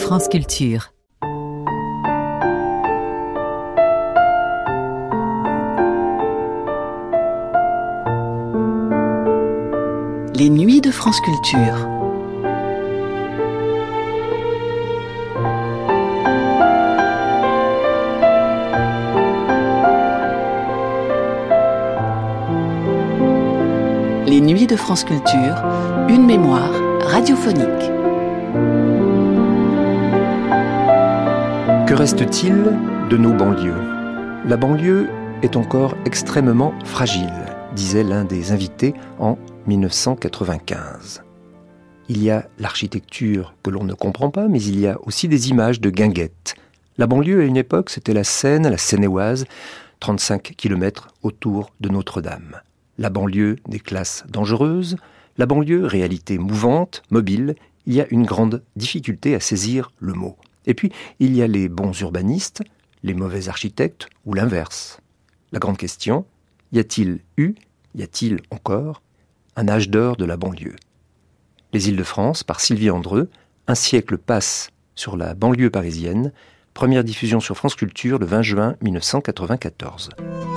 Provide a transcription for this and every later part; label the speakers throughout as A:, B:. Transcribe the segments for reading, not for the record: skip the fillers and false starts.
A: France Culture.
B: Les nuits de France Culture. Les nuits de France Culture, une mémoire radiophonique.
C: Que reste-t-il de nos banlieues ? La banlieue est encore extrêmement fragile, disait l'un des invités en 1995. Il y a l'architecture que l'on ne comprend pas, mais il y a aussi des images de guinguettes. La banlieue, à une époque, c'était la Seine-et-Oise, 35 km autour de Notre-Dame. La banlieue des classes dangereuses, la banlieue réalité mouvante, mobile, il y a une grande difficulté à saisir le mot. Et puis, il y a les bons urbanistes, les mauvais architectes ou l'inverse. La grande question, y a-t-il encore un âge d'or de la banlieue ? Les Îles-de-France, par Sylvie Andreu, un siècle passe sur la banlieue parisienne, première diffusion sur France Culture le 20 juin 1994.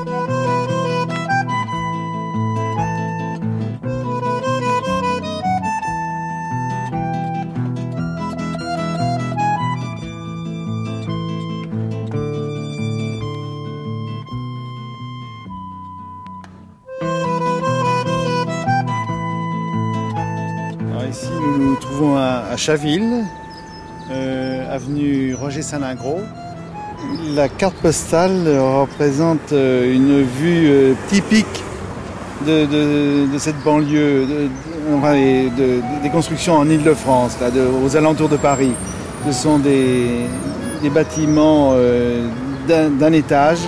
D: Ici, nous nous trouvons à Chaville, avenue Roger Salingros. La carte postale représente une vue typique de cette banlieue, des constructions en Île-de-France, aux alentours de Paris. Ce sont des bâtiments d'un étage,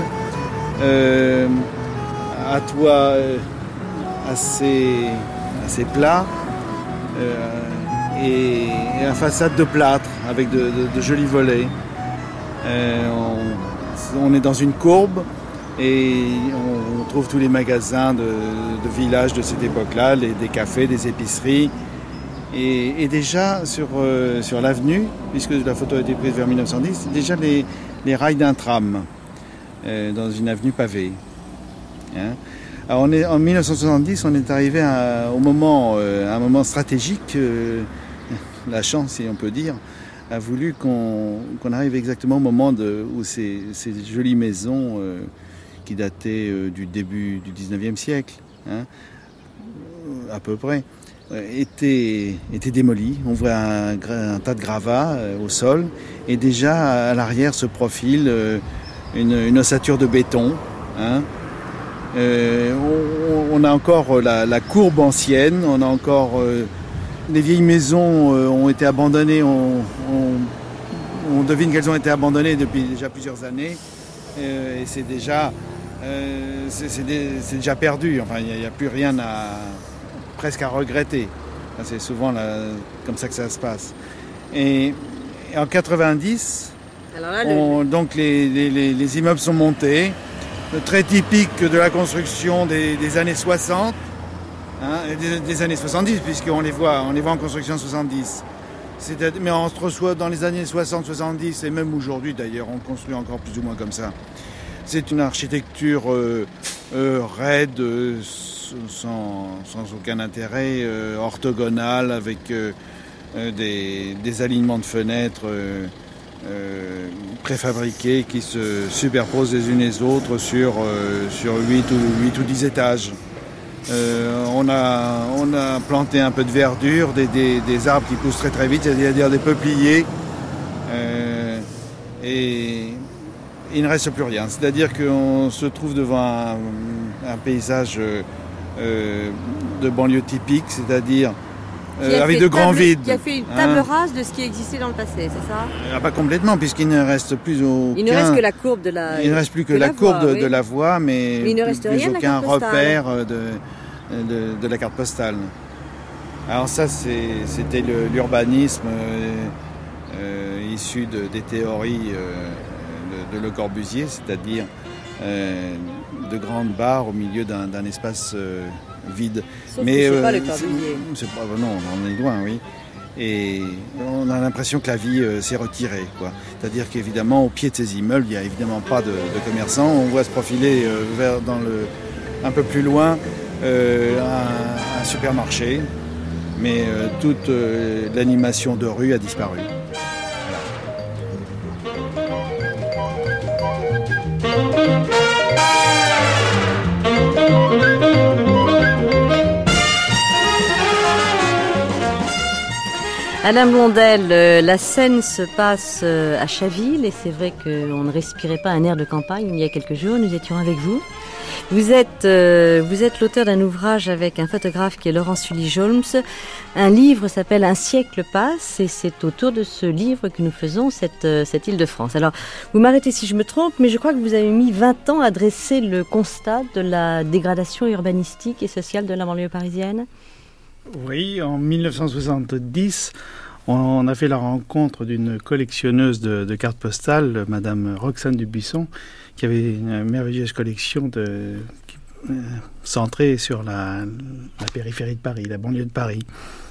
D: à toit assez plat. Et la façade de plâtre avec de jolis volets. On est dans une courbe et on trouve tous les magasins de village de cette époque-là, des cafés, des épiceries. Et déjà sur l'avenue, puisque la photo a été prise vers 1910, déjà les rails d'un tram dans une avenue pavée. Alors en 1970, on est arrivé à un moment stratégique. La chance, si on peut dire, a voulu qu'on arrive exactement au moment où ces jolies maisons qui dataient du début du 19e siècle, à peu près, étaient démolies. On voit un tas de gravats au sol et déjà à l'arrière se profile une ossature de béton. On a encore la courbe ancienne, on a encore les vieilles maisons ont été abandonnées, on devine qu'elles ont été abandonnées depuis déjà plusieurs années et c'est déjà perdu, enfin il n'y a plus rien presque à regretter. C'est souvent comme ça que ça se passe. Et en 90, alors là, donc les immeubles sont montés. Très typique de la construction des années 60, des années 70, puisqu'on les voit en construction 70. Mais on se reçoit dans les années 60-70, et même aujourd'hui d'ailleurs, on construit encore plus ou moins comme ça. C'est une architecture raide, sans aucun intérêt, orthogonale, avec des alignements de fenêtres préfabriquées qui se superposent les unes les autres sur 8 ou 10 étages. On a planté un peu de verdure, des arbres qui poussent très très vite, c'est-à-dire des peupliers, et il ne reste plus rien. C'est-à-dire qu'on se trouve devant un paysage de banlieue typique, c'est-à-dire avec de grands vides.
E: Qui a fait une table rase de ce qui existait dans le passé, c'est ça ?
D: Pas complètement, puisqu'il ne reste plus aucun...
E: Il ne reste que la courbe de la...
D: Il ne reste plus que la courbe de la voie, mais
E: il ne reste
D: plus
E: rien
D: aucun repère de la carte postale. Alors ça, c'était l'urbanisme issu des théories de Le Corbusier, c'est-à-dire de grandes barres au milieu d'un espace vide.
E: Sauf mais c'est pas Le Corbusier.
D: Non, on en est loin, oui. Et on a l'impression que la vie s'est retirée, quoi. C'est-à-dire qu'évidemment, au pied de ces immeubles, il n'y a évidemment pas de commerçants. On voit se profiler un peu plus loin un supermarché. Mais toute l'animation de rue a disparu.
E: Alain Blondel, la scène se passe à Chaville et c'est vrai qu'on ne respirait pas un air de campagne il y a quelques jours. Nous étions avec vous. Vous êtes l'auteur d'un ouvrage avec un photographe qui est Laurent Sully-Jolms. Un livre s'appelle Un siècle passe et c'est autour de ce livre que nous faisons cette Île-de-France. Alors, vous m'arrêtez si je me trompe, mais je crois que vous avez mis 20 ans à dresser le constat de la dégradation urbanistique et sociale de la banlieue parisienne.
A: Oui, en 1970, on a fait la rencontre d'une collectionneuse de cartes postales, Madame Roxane Dubuisson, qui avait une merveilleuse collection centrée sur la périphérie de Paris, la banlieue de Paris.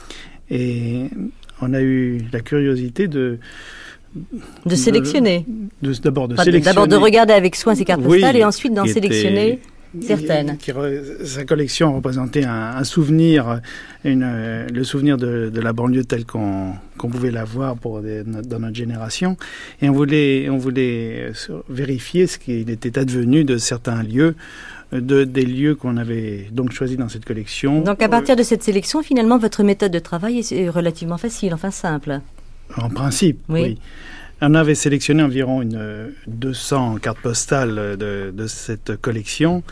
A: Et on a eu la curiosité de
E: sélectionner.
A: D'abord de
E: regarder avec soin ces cartes postales et ensuite d'en sélectionner certaines.
A: Sa collection représentait un souvenir, le souvenir de la banlieue telle qu'on pouvait la voir dans notre génération. Et on voulait vérifier ce qu'il était advenu de certains lieux, des lieux qu'on avait donc choisis dans cette collection.
E: Donc à partir de cette sélection, finalement, votre méthode de travail est relativement facile, enfin simple.
A: En principe, oui. On avait sélectionné environ 200 cartes postales de cette collection.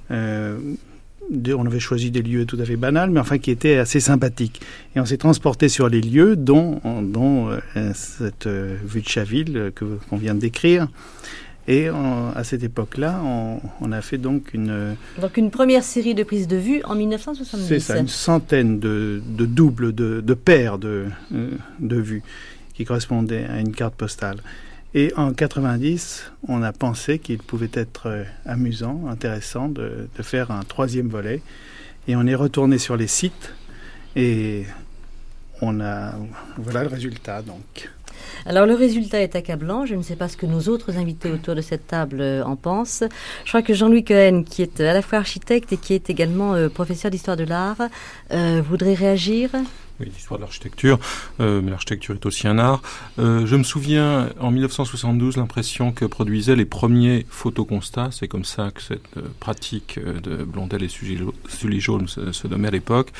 A: On avait choisi des lieux tout à fait banals, mais enfin qui étaient assez sympathiques. Et on s'est transporté sur les lieux, dont cette vue de Chaville qu'on vient de décrire. Et à cette époque-là, on a fait donc
E: une première série de prises de vue en 1970.
A: C'est ça, une centaine de doubles, de paires de vues qui correspondaient à une carte postale. Et en 90, on a pensé qu'il pouvait être amusant, intéressant de faire un troisième volet. Et on est retourné sur les sites et voilà le résultat donc.
E: Alors le résultat est accablant, je ne sais pas ce que nos autres invités autour de cette table en pensent. Je crois que Jean-Louis Cohen, qui est à la fois architecte et qui est également professeur d'histoire de l'art, voudrait réagir.
F: Oui, l'histoire de l'architecture, mais l'architecture est aussi un art. Je me souviens, en 1972, l'impression que produisaient les premiers photoconstats, c'est comme ça que cette pratique de Blondel et Sully-Jolms se nommait à l'époque,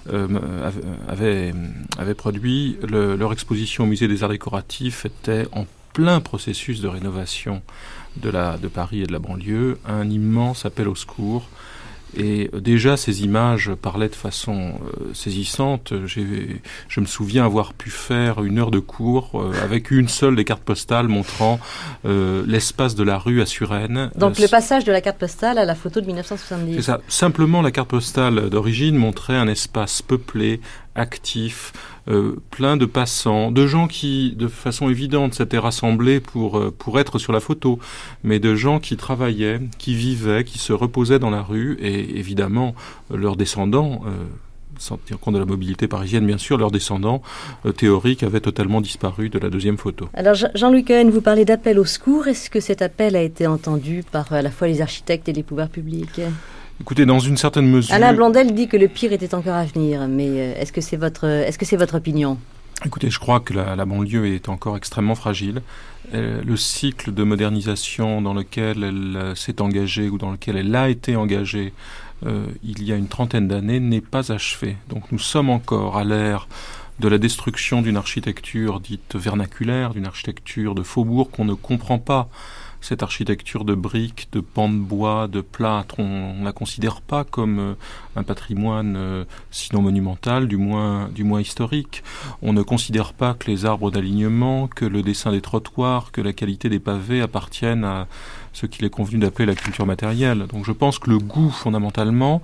F: avait produit. Leur exposition au Musée des Arts Décoratifs était en plein processus de rénovation de Paris et de la banlieue, un immense appel au secours. Et déjà, ces images parlaient de façon saisissante. Je me souviens avoir pu faire 1 heure de cours avec une seule des cartes postales montrant l'espace de la rue à Suresnes.
E: Donc le passage de la carte postale à la photo de 1970.
F: C'est ça. Simplement, la carte postale d'origine montrait un espace peuplé, actif, plein de passants, de gens qui, de façon évidente, s'étaient rassemblés pour être sur la photo, mais de gens qui travaillaient, qui vivaient, qui se reposaient dans la rue, et évidemment, leurs descendants, sans tenir compte de la mobilité parisienne, bien sûr, leurs descendants théoriques avaient totalement disparu de la deuxième photo.
E: Alors, Jean-Louis Cohen, vous parlez d'appel au secours. Est-ce que cet appel a été entendu par à la fois les architectes et les pouvoirs publics ?
F: Écoutez, dans une certaine mesure...
E: Alain Blondel dit que le pire était encore à venir, mais est-ce que c'est votre opinion ?
F: Écoutez, je crois que la banlieue est encore extrêmement fragile. Le cycle de modernisation dans lequel elle s'est engagée ou dans lequel elle a été engagée il y a une trentaine d'années n'est pas achevé. Donc nous sommes encore à l'ère de la destruction d'une architecture dite vernaculaire, d'une architecture de faubourg qu'on ne comprend pas. Cette architecture de briques, de pans de bois, de plâtre, on ne la considère pas comme un patrimoine sinon monumental, du moins historique. On ne considère pas que les arbres d'alignement, que le dessin des trottoirs, que la qualité des pavés appartiennent à ce qu'il est convenu d'appeler la culture matérielle. Donc je pense que le goût, fondamentalement,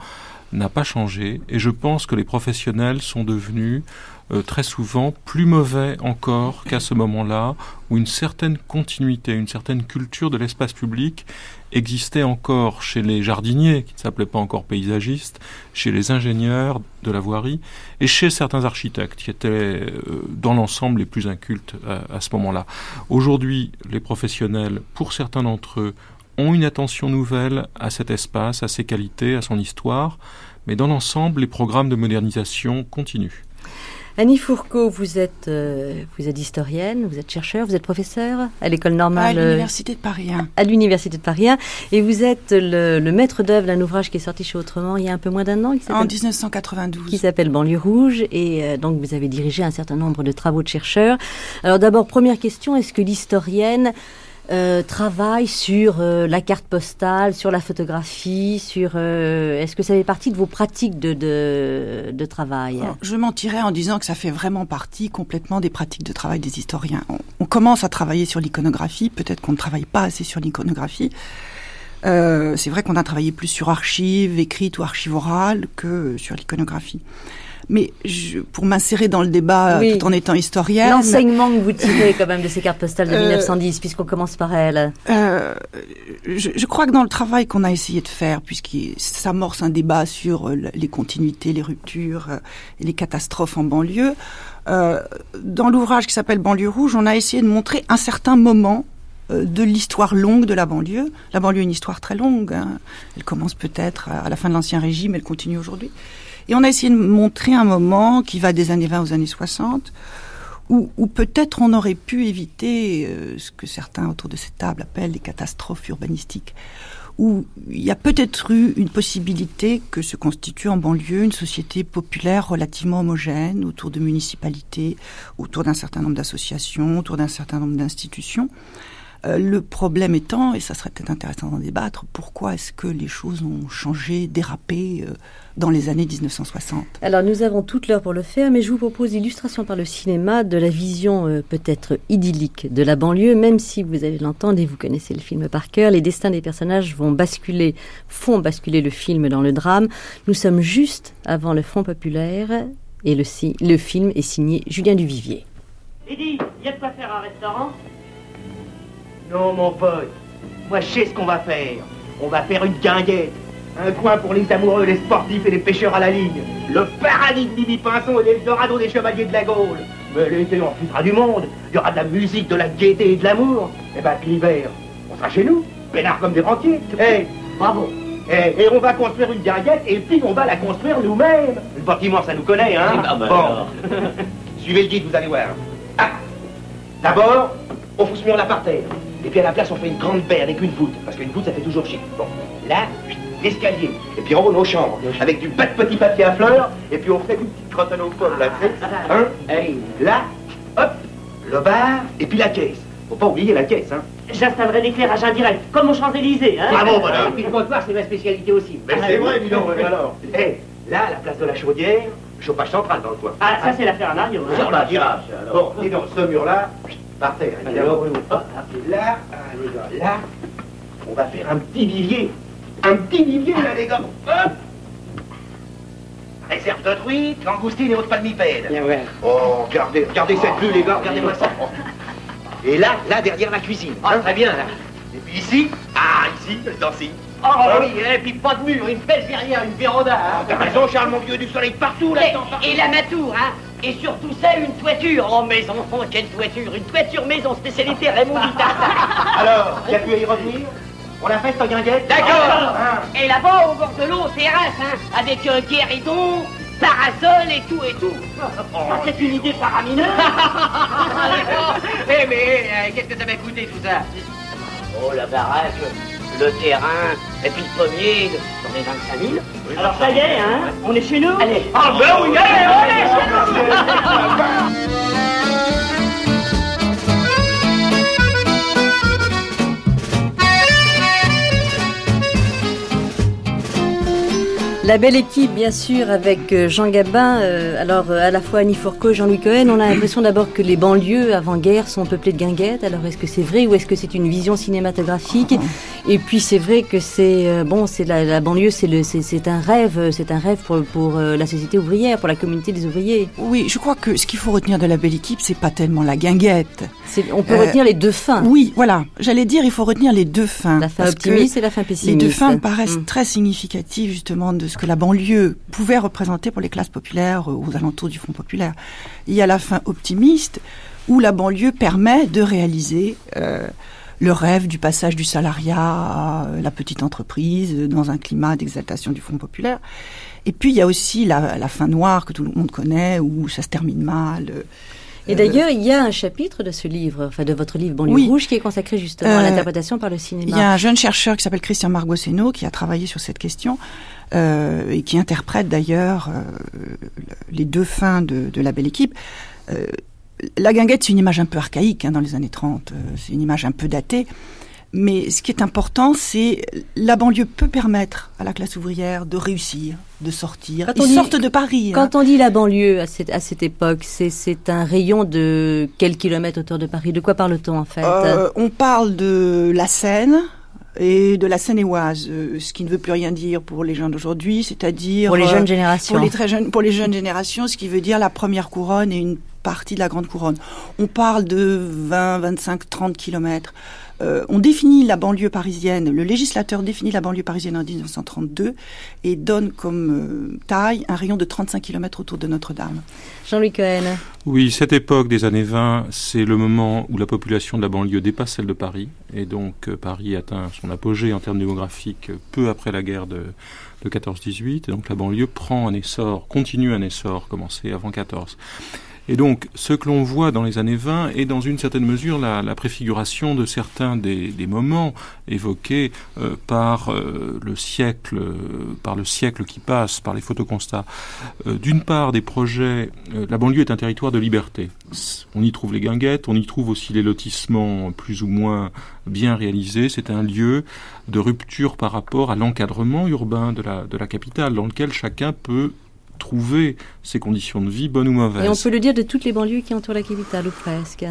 F: n'a pas changé, et je pense que les professionnels sont devenus très souvent plus mauvais encore qu'à ce moment-là, où une certaine continuité, une certaine culture de l'espace public existait encore chez les jardiniers, qui ne s'appelaient pas encore paysagistes, chez les ingénieurs de la voirie, et chez certains architectes, qui étaient dans l'ensemble les plus incultes à ce moment-là. Aujourd'hui, les professionnels, pour certains d'entre eux, ont une attention nouvelle à cet espace, à ses qualités, à son histoire, mais dans l'ensemble, les programmes de modernisation continuent.
E: Annie Fourcault, vous êtes historienne, vous êtes chercheur, vous êtes professeur à l'école normale...
G: À l'Université de Paris 1.
E: À l'Université de Paris 1. Et vous êtes le maître d'œuvre d'un ouvrage qui est sorti chez Autrement il y a un peu moins d'un an.
G: En 1992.
E: Qui s'appelle Banlieue rouge. Et donc vous avez dirigé un certain nombre de travaux de chercheurs. Alors d'abord, première question, est-ce que l'historienne... travaille sur la carte postale, sur la photographie, est-ce que ça fait partie de vos pratiques de travail?
G: Je mentirais en disant que ça fait vraiment partie complètement des pratiques de travail des historiens. On commence à travailler sur l'iconographie, peut-être qu'on ne travaille pas assez sur l'iconographie. C'est vrai qu'on a travaillé plus sur archives écrites ou archives orales que sur l'iconographie. Mais pour m'insérer dans le débat tout en étant historienne...
E: L'enseignement que vous tirez quand même de ces cartes postales de 1910, puisqu'on commence par elles.
G: Je crois que dans le travail qu'on a essayé de faire, puisqu'il s'amorce un débat sur les continuités, les ruptures et les catastrophes en banlieue, dans l'ouvrage qui s'appelle Banlieue rouge, on a essayé de montrer un certain moment de l'histoire longue de la banlieue. La banlieue est une histoire très longue. Hein. Elle commence peut-être à la fin de l'Ancien Régime, elle continue aujourd'hui. Et on a essayé de montrer un moment qui va des années 20 aux années 60, où peut-être on aurait pu éviter ce que certains autour de cette table appellent les catastrophes urbanistiques, où il y a peut-être eu une possibilité que se constitue en banlieue une société populaire relativement homogène, autour de municipalités, autour d'un certain nombre d'associations, autour d'un certain nombre d'institutions. Le problème étant, et ça serait peut-être intéressant d'en débattre, pourquoi est-ce que les choses ont changé, dérapé dans les années 1960 ?
E: Alors nous avons toute l'heure pour le faire, mais je vous propose l'illustration par le cinéma de la vision peut-être idyllique de la banlieue, même si vous allez l'entendre et vous connaissez le film par cœur, les destins des personnages font basculer le film dans le drame. Nous sommes juste avant le Front populaire et le film est signé Julien Duvivier.
H: Eddy, il y a de quoi faire un restaurant ? Non, mon pote, moi je sais ce qu'on va faire. On va faire une guinguette. Un coin pour les amoureux, les sportifs et les pêcheurs à la ligne. Le paradis de Bibi Pinson et l'Eldorado des chevaliers de la Gaule. Mais l'été, on refusera du monde. Il y aura de la musique, de la gaieté et de l'amour. Et bah, puis l'hiver, on sera chez nous, peinards comme des rentiers. Bravo. Et on va construire une guinguette et puis on va la construire nous-mêmes. Le bâtiment, ça nous connaît, hein. Bon. Suivez le guide, vous allez voir. Ah. D'abord, on fout ce mur là par terre. Et puis à la place, on fait une grande baie avec une voûte. Parce qu'une voûte, ça fait toujours chic. Bon, là, l'escalier. Et puis en haut, nos chambres. Avec du bas de petit papier à fleurs. Et puis on fait une petite crotte aux pommes, là, tu sais. Hein? Là, hop, le bar, et puis la caisse. Faut pas oublier la caisse, hein.
I: J'installerai l'éclairage indirect, comme aux Champs-Élysées, hein.
H: Bravo, madame.
I: Et puis le comptoir, c'est ma spécialité aussi.
H: Mais c'est vrai, dis donc, alors. Là, la place de la Chaudière, chauffage central dans le coin.
I: Ah, ça, c'est l'affaire Mario, hein.
H: Sur la tirage, alors. Bon, et dans ce mur-là, par terre, évidemment. Hop, là, les gars, là, on va faire un petit vivier. Un petit vivier, là, les gars. Hop. Réserve de truites, langoustines et autres palmipèdes.
I: Bien, ouais.
H: Oh, regardez cette vue, les gars, regardez-moi ça. Et là, derrière la cuisine.
I: Ah, très bien, là.
H: Et puis ici, le dancing.
I: Oh, oui, et puis pas de mur, une belle verrière, une véranda, hein.
H: T'as raison, Charles, mon vieux, du soleil partout, là.
I: Et la matour, hein. Et surtout ça, une toiture. Oh, maison, quelle toiture. Une toiture maison, spécialité Raymond Vitard.
H: Alors, il y a pu y revenir. On l'a fait, cette guinguette.
I: D'accord. Et là-bas, au bord de l'eau, terrasse, hein. Avec un guéridon, parasol et tout.
H: Oh,
I: c'est une idée faramineuse.
H: mais qu'est-ce que ça m'a coûté, tout ça?
I: Oh, la baraque, le terrain, et puis le pommier, j'en ai 25 000. Oui, alors ça y est, hein, on est chez nous. Allez.
H: Ah ben oui, allez, on est chez nous.
E: La belle équipe, bien sûr, avec Jean Gabin. Alors, à la fois Annie Fourcault et Jean-Louis Cohen, on a l'impression d'abord que les banlieues avant-guerre sont peuplées de guinguettes. Alors, est-ce que c'est vrai ou est-ce que c'est une vision cinématographique ? Et puis, c'est vrai que c'est la banlieue, c'est un rêve pour la société ouvrière, pour la communauté des ouvriers.
G: Oui, je crois que ce qu'il faut retenir de la belle équipe, c'est pas tellement la guinguette.
E: On peut retenir les deux fins.
G: Oui, voilà. J'allais dire, il faut retenir les deux fins.
E: La fin optimiste et la fin pessimiste.
G: Les deux fins me paraissent très significatives, justement, de ce que la banlieue pouvait représenter pour les classes populaires aux alentours du Front populaire. Il y a la fin optimiste, où la banlieue permet de réaliser le rêve du passage du salariat à la petite entreprise dans un climat d'exaltation du Front populaire. Et puis, il y a aussi la fin noire que tout le monde connaît, où ça se termine mal.
E: Et d'ailleurs, il y a un chapitre de ce livre, enfin de votre livre Banlieue Rouge, qui est consacré justement à l'interprétation par le cinéma.
G: Il y a un jeune chercheur qui s'appelle Christian Margoseno qui a travaillé sur cette question et qui interprète d'ailleurs les deux fins de la belle équipe. La guinguette, c'est une image un peu archaïque dans les années 30, c'est une image un peu datée. Mais ce qui est important, c'est la banlieue peut permettre à la classe ouvrière de réussir, de sortir. Ils sortent de Paris.
E: Quand on dit la banlieue à cette époque, c'est un rayon de quels kilomètres autour de Paris ? De quoi parle-t-on en fait ?
G: On parle de la Seine et de la Seine-et-Oise, ce qui ne veut plus rien dire pour les gens d'aujourd'hui, c'est-à-dire
E: pour les jeunes générations.
G: Pour les jeunes générations, ce qui veut dire la première couronne et une partie de la grande couronne. On parle de 20, 25, 30 kilomètres. On définit la banlieue parisienne, le législateur définit la banlieue parisienne en 1932 et donne comme taille un rayon de 35 km autour de Notre-Dame.
E: Jean-Louis Cohen.
F: Oui, cette époque des années 20, c'est le moment où la population de la banlieue dépasse celle de Paris. Et donc Paris atteint son apogée en termes démographiques peu après la guerre de 14-18. Et donc la banlieue prend un essor, continue un essor commencé avant 14. Et donc, ce que l'on voit dans les années 20 est dans une certaine mesure la préfiguration de certains des moments évoqués par le siècle qui passe, par les photoconstats. D'une part, des projets, la banlieue est un territoire de liberté. On y trouve les guinguettes, on y trouve aussi les lotissements plus ou moins bien réalisés. C'est un lieu de rupture par rapport à l'encadrement urbain de la capitale, dans lequel chacun peut trouver ses conditions de vie, bonnes ou mauvaises.
E: Et on peut le dire de toutes les banlieues qui entourent la capitale, ou presque.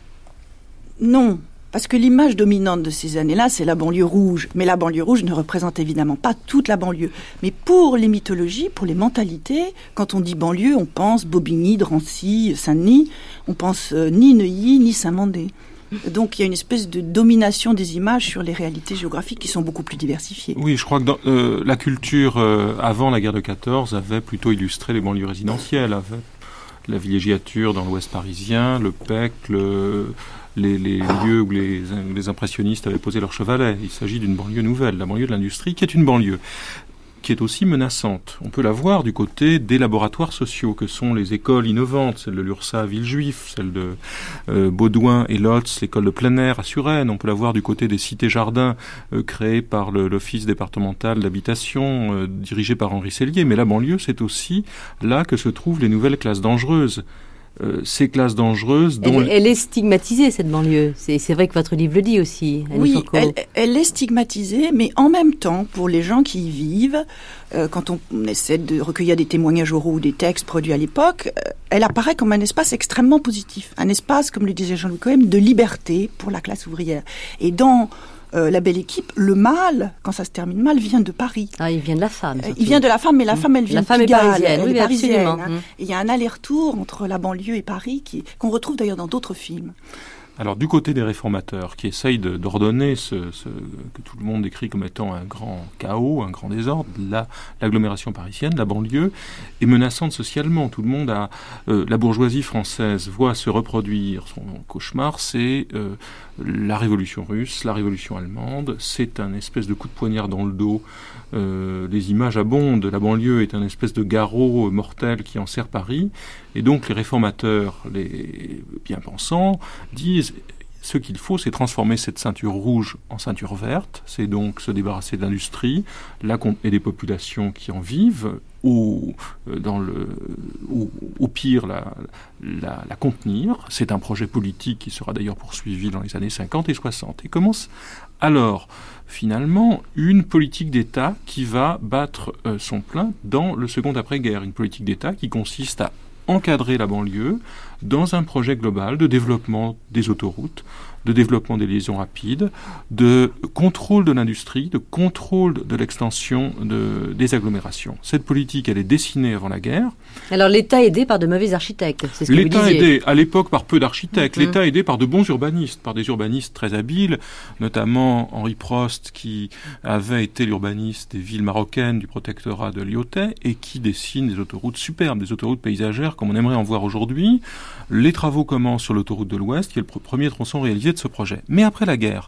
G: Non, parce que l'image dominante de ces années-là, c'est la banlieue rouge. Mais la banlieue rouge ne représente évidemment pas toute la banlieue. Mais pour les mythologies, pour les mentalités, quand on dit banlieue, on pense Bobigny, Drancy, Saint-Denis. On pense ni Neuilly, ni Saint-Mandé. Donc il y a une espèce de domination des images sur les réalités géographiques qui sont beaucoup plus diversifiées.
F: Oui, je crois que dans, la culture avant la guerre de 14 avait plutôt illustré les banlieues résidentielles, avec la villégiature dans l'ouest parisien, le Pec, les lieux où les impressionnistes avaient posé leur chevalet. Il s'agit d'une banlieue nouvelle, la banlieue de l'industrie, qui est une banlieue qui est aussi menaçante. On peut la voir du côté des laboratoires sociaux, que sont les écoles innovantes, celle de l'URSA à Villejuif, celle de Baudouin et Lotz, l'école de plein air à Suresnes. On peut la voir du côté des cités-jardins créées par l'Office départemental d'habitation, dirigé par Henri Sellier. Mais la banlieue, c'est aussi là que se trouvent les nouvelles classes dangereuses. Ces classes dangereuses dont...
E: Elle est stigmatisée, cette banlieue. C'est vrai que votre livre le dit aussi, Annie Fourcault.
G: Oui, elle est stigmatisée, mais en même temps, pour les gens qui y vivent, quand on essaie de recueillir des témoignages oraux ou des textes produits à l'époque, elle apparaît comme un espace extrêmement positif. Un espace, comme le disait Jean-Louis Cohen, de liberté pour la classe ouvrière. Et dans la belle équipe, le mal, quand ça se termine mal, vient de Paris.
E: Ah, il vient de la femme.
G: Il vient de la femme, mais la femme, elle vient
E: de Pigalle. La femme est parisienne, oui,
G: parisienne.
E: absolument.
G: Et il y a un aller-retour entre la banlieue et Paris qu'on retrouve d'ailleurs dans d'autres films.
F: Alors, du côté des réformateurs, qui essayent d'ordonner ce que tout le monde décrit comme étant un grand chaos, un grand désordre, l'agglomération parisienne, la banlieue, est menaçante socialement. Tout le monde a... la bourgeoisie française voit se reproduire son cauchemar, c'est la révolution russe, la révolution allemande, c'est un espèce de coup de poignard dans le dos. Les images abondent, la banlieue est un espèce de garrot mortel qui enserre Paris, et donc les réformateurs, les bien-pensants, disent ce qu'il faut, c'est transformer cette ceinture rouge en ceinture verte. C'est donc se débarrasser de l'industrie et des populations qui en vivent, au pire la contenir. C'est un projet politique qui sera d'ailleurs poursuivi dans les années 50 et 60. Et commence alors, finalement, une politique d'État qui va battre son plein dans le second après-guerre. Une politique d'État qui consiste à encadrer la banlieue dans un projet global de développement des autoroutes, de développement des liaisons rapides, de contrôle de l'industrie, de contrôle de l'extension des agglomérations. Cette politique, elle est dessinée avant la guerre.
E: Alors l'État aidé par de mauvais architectes, c'est ce que vous disiez.
F: L'État aidé à l'époque par peu d'architectes, l'État aidé par de bons urbanistes, par des urbanistes très habiles, notamment Henri Prost qui avait été l'urbaniste des villes marocaines du protectorat de Lyautey et qui dessine des autoroutes superbes, des autoroutes paysagères comme on aimerait en voir aujourd'hui. Les travaux commencent sur l'autoroute de l'Ouest, qui est le premier tronçon réalisé de ce projet. Mais après la guerre,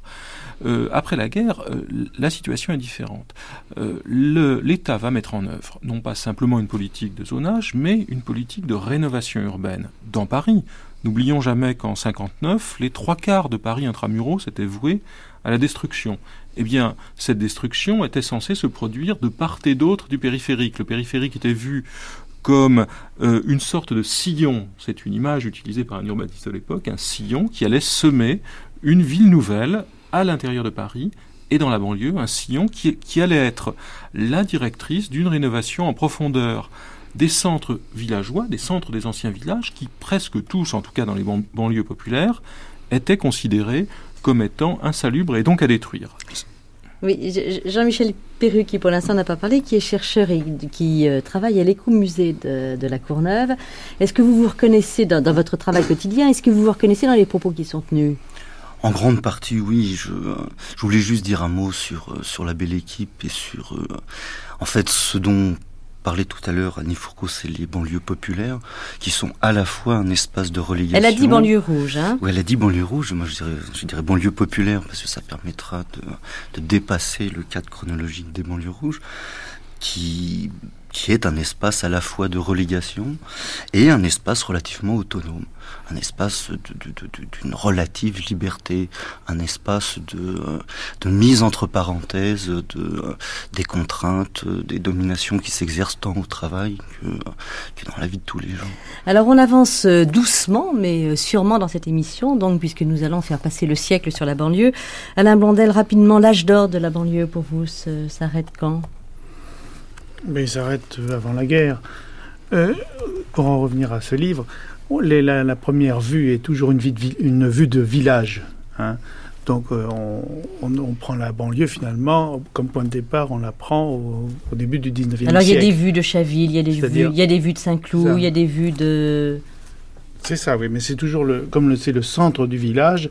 F: la situation est différente. L'État va mettre en œuvre non pas simplement une politique de zonage, mais une politique de rénovation urbaine dans Paris. N'oublions jamais qu'en 1959, les 3/4 de Paris intramuros s'étaient voués à la destruction. Eh bien, cette destruction était censée se produire de part et d'autre du périphérique. Le périphérique était vu comme une sorte de sillon. C'est une image utilisée par un urbaniste de l'époque, un sillon qui allait semer une ville nouvelle à l'intérieur de Paris et dans la banlieue, un sillon qui allait être la directrice d'une rénovation en profondeur des centres villageois, des centres des anciens villages, qui presque tous, en tout cas dans les banlieues populaires, étaient considérés comme étant insalubres et donc à détruire.
E: Oui, Jean-Michel Perru, qui pour l'instant n'a pas parlé, qui est chercheur et qui travaille à l'écomusée de la Courneuve. Est-ce que vous vous reconnaissez dans votre travail quotidien, est-ce que vous vous reconnaissez dans les propos qui sont tenus ?
J: En grande partie, oui. Je voulais juste dire un mot sur la belle équipe et sur, en fait, ce dont parlait tout à l'heure Annie Fourcault, c'est les banlieues populaires, qui sont à la fois un espace de relégation.
E: Elle a dit banlieue rouge, hein ?
J: Oui, elle a dit banlieue rouge. Moi, je dirais banlieue populaire, parce que ça permettra de dépasser le cadre chronologique des banlieues rouges, qui est un espace à la fois de relégation et un espace relativement autonome, un espace d'une relative liberté, un espace de mise entre parenthèses des contraintes, des dominations qui s'exercent tant au travail que dans la vie de tous les gens.
E: Alors on avance doucement mais sûrement dans cette émission, donc puisque nous allons faire passer le siècle sur la banlieue. Alain Blondel, rapidement, l'âge d'or de la banlieue pour vous s'arrête quand ?
A: Mais il s'arrête avant la guerre. Pour en revenir à ce livre, la première vue est toujours une vue de village. Hein. Donc on prend la banlieue finalement, comme point de départ, on la prend au début du 19e siècle.
E: Alors il y a des vues de Chaville, il y a des vues de Saint-Cloud, il y a des vues de...
A: C'est ça, oui, mais c'est toujours c'est le centre du village,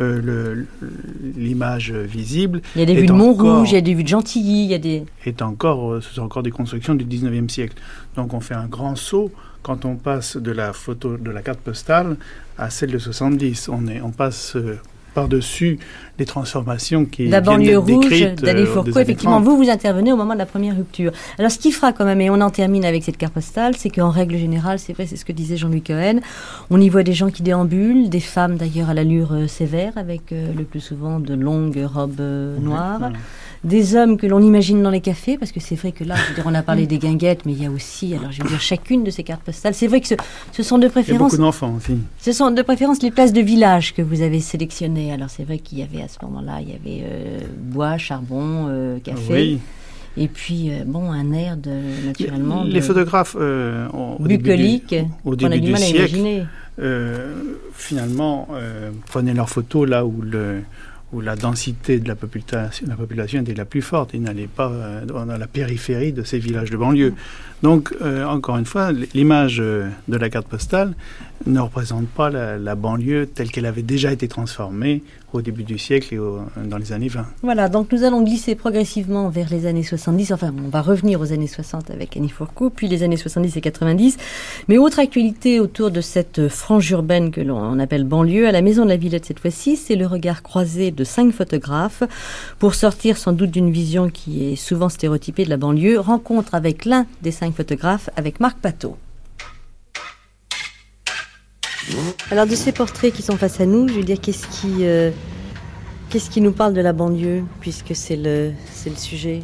A: l'image visible.
E: Il y a des vues de Montrouge, il y a des vues de Gentilly, il y a des...
A: Ce sont encore des constructions du 19e siècle. Donc on fait un grand saut quand on passe de la photo, de la carte postale à celle de 70. On passe par-dessus les transformations qui
E: la
A: viennent
E: banlieue
A: d'être décrites.
E: Rouge d'Annie Fourcault, effectivement, vous intervenez au moment de la première rupture. Alors ce qui fera quand même, et on en termine avec cette carte postale, c'est qu'en règle générale, c'est vrai, c'est ce que disait Jean-Louis Cohen, on y voit des gens qui déambulent, des femmes d'ailleurs à l'allure sévère, avec le plus souvent de longues robes noires, des hommes que l'on imagine dans les cafés, parce que c'est vrai que là, je veux dire, on a parlé des guinguettes, mais il y a aussi, alors je veux dire, chacune de ces cartes postales, c'est vrai que ce sont de préférence...
A: Il y a beaucoup d'enfants aussi.
E: Ce sont de préférence les places de village que vous avez sélectionnées. Alors c'est vrai qu'il y avait à ce moment-là, il y avait bois, charbon, café.
A: Oui.
E: Et puis, un air naturellement...
A: Les photographes,
E: bucoliques,
A: au début du siècle,
E: imaginer.
A: Finalement, prenaient leurs photos là où la densité de la population était la plus forte. Ils n'allaient pas dans la périphérie de ces villages de banlieue. Donc, encore une fois, l'image de la carte postale ne représente pas la banlieue telle qu'elle avait déjà été transformée au début du siècle et dans les années 20.
E: Voilà, donc nous allons glisser progressivement vers les années 70. Enfin, on va revenir aux années 60 avec Annie Fourcault, puis les années 70 et 90. Mais autre actualité autour de cette frange urbaine que l'on appelle banlieue, à la Maison de la Villette cette fois-ci, c'est le regard croisé de 5 photographes pour sortir sans doute d'une vision qui est souvent stéréotypée de la banlieue. Rencontre avec l'un des 5 photographes, avec Marc Pateau. Alors de ces portraits qui sont face à nous, je veux dire, qu'est-ce qui nous parle de la banlieue, puisque c'est le sujet?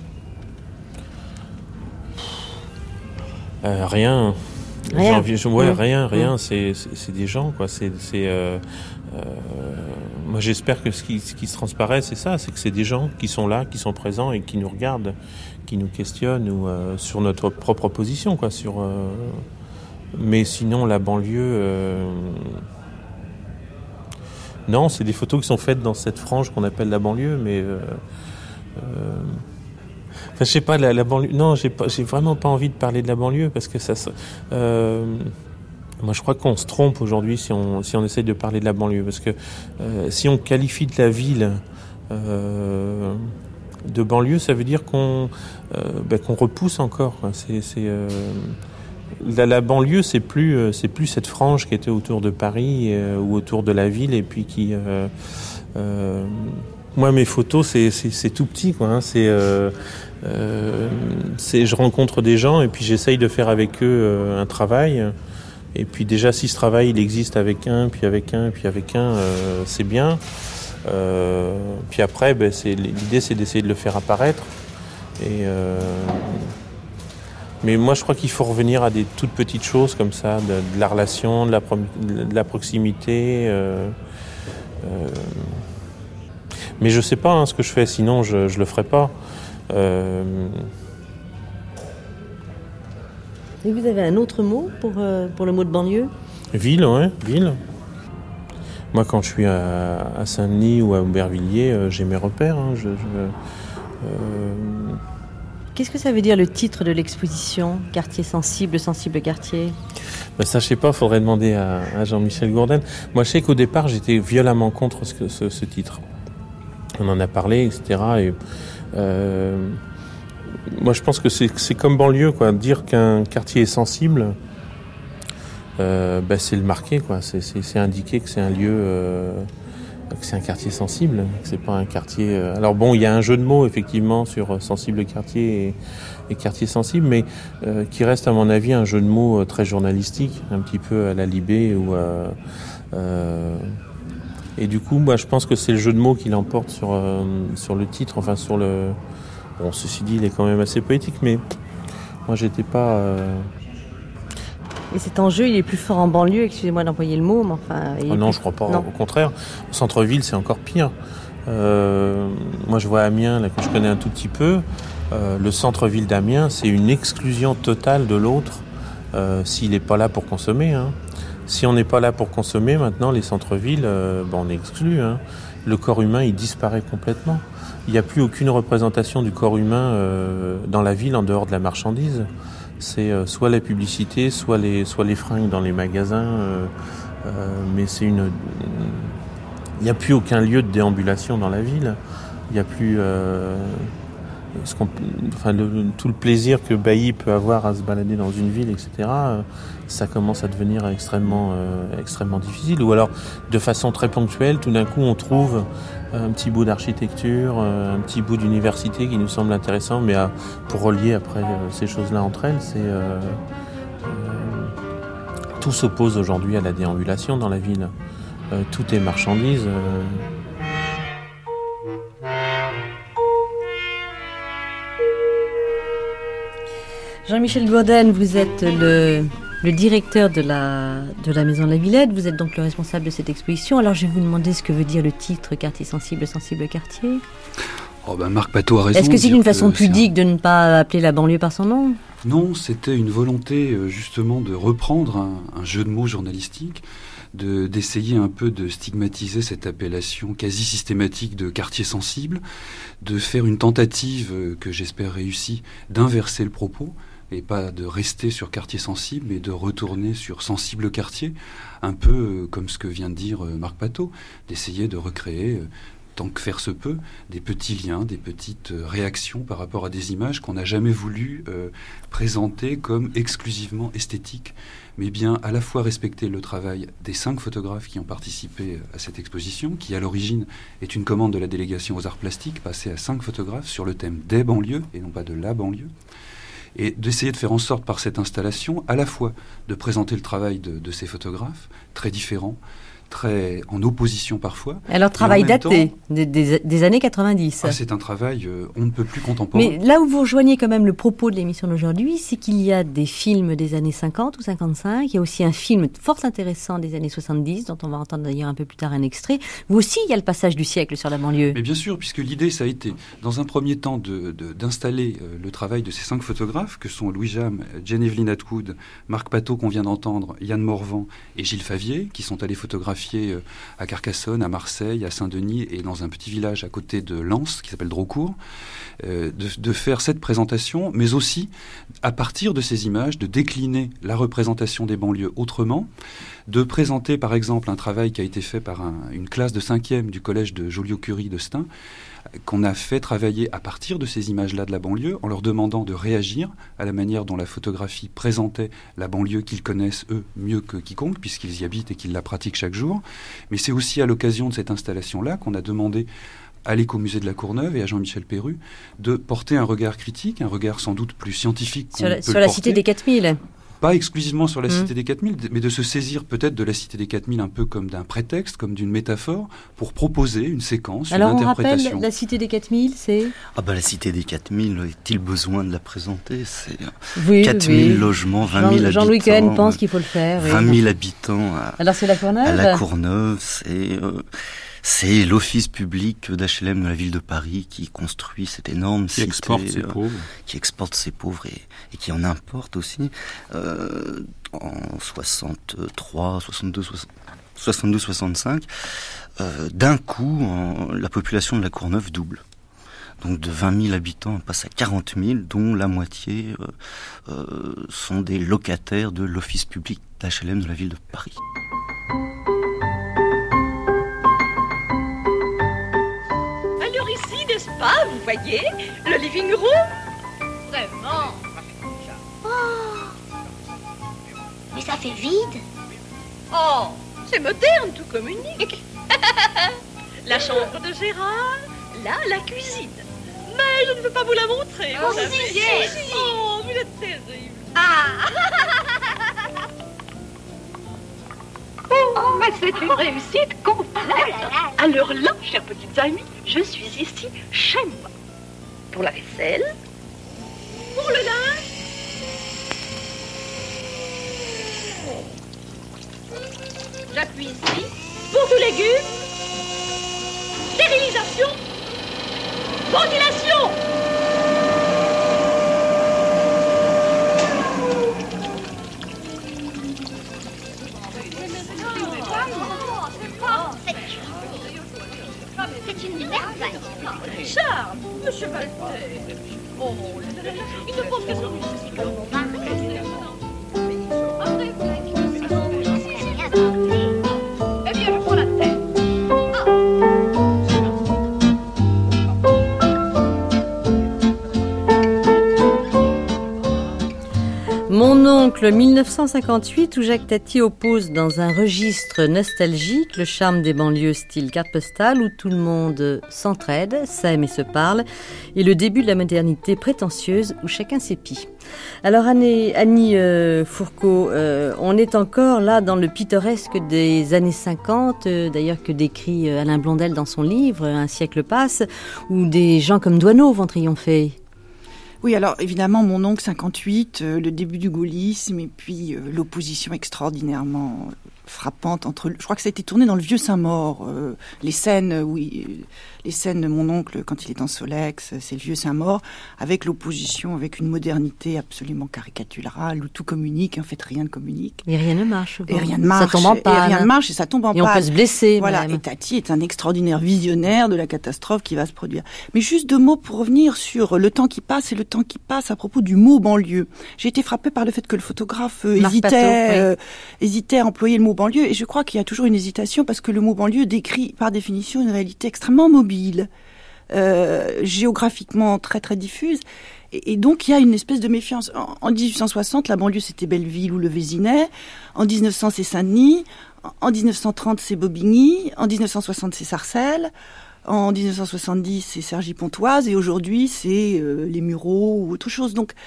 K: Rien.
E: Rien.
K: Rien. C'est des gens, quoi. Moi, j'espère que ce qui se transparaît, c'est ça, c'est que c'est des gens qui sont là, qui sont présents et qui nous regardent, qui nous questionnent ou sur notre propre position, quoi. Mais sinon, la banlieue, non, c'est des photos qui sont faites dans cette frange qu'on appelle la banlieue, mais je sais pas, la banlieue. Non, j'ai vraiment pas envie de parler de la banlieue parce que moi, je crois qu'on se trompe aujourd'hui si on essaie de parler de la banlieue, parce que si on qualifie de la ville de banlieue, ça veut dire qu'on repousse encore, quoi. La banlieue, c'est plus cette frange qui était autour de Paris ou autour de la ville, et puis qui. Moi, mes photos, c'est tout petit, quoi. Hein. Je rencontre des gens et puis j'essaye de faire avec eux un travail. Et puis déjà, si ce travail il existe avec un, puis avec un, puis avec un, c'est bien. Puis après, l'idée, c'est d'essayer de le faire apparaître. Mais moi, je crois qu'il faut revenir à des toutes petites choses comme ça, de la relation, de la proximité. Mais je sais pas ce que je fais, sinon je le ferai pas.
E: Et vous avez un autre mot pour le mot de banlieue? Ville,
K: ouais, ville. Moi, quand je suis à Saint-Denis ou à Aubervilliers, j'ai mes repères. Hein,
E: Qu'est-ce que ça veut dire le titre de l'exposition, Quartier sensible, sensible quartier?
K: Ça, je sais pas, faudrait demander à Jean-Michel Gourden. Moi, je sais qu'au départ, j'étais violemment contre ce titre. On en a parlé, etc. Et, moi, je pense que c'est comme banlieue, quoi. Dire qu'un quartier est sensible, c'est le marquer, quoi. C'est indiquer que c'est un lieu, que c'est un quartier sensible, que c'est pas un quartier. Alors bon, il y a un jeu de mots effectivement sur sensible quartier et quartier sensible, mais qui reste à mon avis un jeu de mots très journalistique, un petit peu à la Libé ou. Et du coup, moi, je pense que c'est le jeu de mots qui l'emporte sur le titre, enfin sur le. Bon, ceci dit, il est quand même assez poétique, mais moi, j'étais pas.
E: Et cet enjeu, il est plus fort en banlieue, excusez-moi d'employer le mot, mais enfin...
K: non, je crois pas, non. Au contraire. Au centre-ville, c'est encore pire. Moi, je vois Amiens, là, que je connais un tout petit peu. Le centre-ville d'Amiens, c'est une exclusion totale de l'autre s'il n'est pas là pour consommer. Hein. Si on n'est pas là pour consommer, maintenant, les centres-villes, on est exclus. Hein. Le corps humain, il disparaît complètement. Il n'y a plus aucune représentation du corps humain dans la ville en dehors de la marchandise. C'est soit la publicité, soit les fringues dans les magasins, mais il n'y a plus aucun lieu de déambulation dans la ville. Il n'y a plus tout le plaisir que Bailly peut avoir à se balader dans une ville, etc. Ça commence à devenir extrêmement difficile. Ou alors, de façon très ponctuelle, tout d'un coup, on trouve un petit bout d'architecture, un petit bout d'université qui nous semble intéressant, mais pour relier après ces choses-là entre elles, tout s'oppose aujourd'hui à la déambulation dans la ville. Tout est marchandise.
E: Jean-Michel Gourden, vous êtes le directeur de la Maison de la Villette, vous êtes donc le responsable de cette exposition. Alors je vais vous demander ce que veut dire le titre Quartier sensible, sensible quartier.
L: Marc Pateau a raison.
E: Est-ce que c'est une façon pudique de ne pas appeler la banlieue par son nom?
L: Non, c'était une volonté justement de reprendre un jeu de mots journalistique, d'essayer un peu de stigmatiser cette appellation quasi systématique de quartier sensible, de faire une tentative que j'espère réussie d'inverser le propos, et pas de rester sur quartier sensible, mais de retourner sur sensible quartier, un peu comme ce que vient de dire Marc Pateau, d'essayer de recréer, tant que faire se peut, des petits liens, des petites réactions par rapport à des images qu'on n'a jamais voulu présenter comme exclusivement esthétiques, mais bien à la fois respecter le travail des 5 photographes qui ont participé à cette exposition, qui à l'origine est une commande de la délégation aux arts plastiques, passée à 5 photographes sur le thème des banlieues, et non pas de la banlieue, et d'essayer de faire en sorte par cette installation à la fois de présenter le travail de ces photographes, très différents, très en opposition parfois.
E: Alors, travail daté, des années 90.
L: C'est un travail, on ne peut plus contemporain.
E: Mais là où vous rejoignez quand même le propos de l'émission d'aujourd'hui, c'est qu'il y a des films des années 50 ou 55, il y a aussi un film fort intéressant des années 70, dont on va entendre d'ailleurs un peu plus tard un extrait. Vous aussi, il y a le passage du siècle sur la banlieue.
L: Mais bien sûr, puisque l'idée, ça a été, dans un premier temps, d'installer le travail de ces 5 photographes, que sont Louis Jam, Jane-Evelyn Atwood, Marc Pateau, qu'on vient d'entendre, Yann Morvan et Gilles Favier, qui sont allés photographier à Carcassonne, à Marseille, à Saint-Denis et dans un petit village à côté de Lens qui s'appelle Drocourt, de faire cette présentation, mais aussi à partir de ces images, de décliner la représentation des banlieues autrement, de présenter par exemple un travail qui a été fait par une classe de 5e du collège de Joliot-Curie de Stein, qu'on a fait travailler à partir de ces images-là de la banlieue, en leur demandant de réagir à la manière dont la photographie présentait la banlieue qu'ils connaissent, eux, mieux que quiconque, puisqu'ils y habitent et qu'ils la pratiquent chaque jour. Mais c'est aussi à l'occasion de cette installation-là qu'on a demandé à l'Écomusée de la Courneuve et à Jean-Michel Perru de porter un regard critique, un regard sans doute plus scientifique
E: sur la cité des 4000.
L: Pas exclusivement sur la Cité des 4000, mais de se saisir peut-être de la Cité des 4000 un peu comme d'un prétexte, comme d'une métaphore, pour proposer une séquence,
E: alors
L: une interprétation.
E: Alors on rappelle, la Cité des 4000, c'est...
J: La Cité des 4000, est-il besoin de la présenter? C'est
E: 4000
J: logements, 20 000 habitants.
E: Jean-Louis Cohen pense qu'il faut le faire.
J: 20 000 habitants
E: alors c'est la Courneuve?
J: À la Courneuve, c'est l'office public d'HLM de la ville de Paris qui construit cette énorme cité. Qui exporte ses pauvres et qui en importe aussi. En 63, 62, 65, d'un coup, la population de la Courneuve double. Donc de 20 000 habitants, on passe à 40 000, dont la moitié sont des locataires de l'office public d'HLM de la ville de Paris.
M: Pas, vous voyez, le living room. Vraiment.
N: Oh. Mais ça fait vide.
M: Oh, c'est moderne, tout communique. La chambre de Gérard, là, la cuisine. Mais je ne veux pas vous la montrer.
N: Oh, si.
M: Oh, vous êtes terrible. Oh, mais c'est une réussite complète. Alors là, chers petites amies, je suis ici chez moi. Pour la vaisselle, pour le linge, j'appuie ici, pour tout légumes, stérilisation, ventilation.
N: C'est une merveille.
M: Charles, monsieur Valter. Oh, il ne pense qu'à ce que eh bien, je prends la tête.
E: Mon oncle 1958, où Jacques Tati oppose dans un registre nostalgique le charme des banlieues style carte postale où tout le monde s'entraide, s'aime et se parle, et le début de la modernité prétentieuse où chacun s'épie. Alors Annie Fourcault, on est encore là dans le pittoresque des années 50, d'ailleurs que décrit Alain Blondel dans son livre Un siècle passe, où des gens comme Doisneau vont triompher.
G: Oui, alors évidemment, mon oncle 58, le début du gaullisme et puis l'opposition extraordinairement frappante entre... Je crois que ça a été tourné dans le Vieux-Saint-Maur. Les scènes de mon oncle quand il est en Solex, c'est le Vieux-Saint-Maur, avec l'opposition, avec une modernité absolument caricaturale où tout communique, en fait rien ne communique.
E: Et rien ne marche.
G: Et rien ne marche.
E: Ça tombe en panne.
G: Et rien ne marche et ça tombe en panne.
E: Et on peut se blesser.
G: Voilà.
E: Même.
G: Et Tati est un extraordinaire visionnaire de la catastrophe qui va se produire. Mais juste 2 mots pour revenir sur le temps qui passe et le temps qui passe à propos du mot banlieue. J'ai été frappée par le fait que le photographe hésitait à employer le mot banlieue, et je crois qu'il y a toujours une hésitation parce que le mot banlieue décrit par définition une réalité extrêmement mobile, géographiquement très très diffuse, et donc il y a une espèce de méfiance. En 1860, la banlieue c'était Belleville ou le Vésinet, en 1900 c'est Saint-Denis, en 1930 c'est Bobigny, en 1960 c'est Sarcelles, en 1970 c'est Cergy-Pontoise, et aujourd'hui c'est les Mureaux ou autre chose. Donc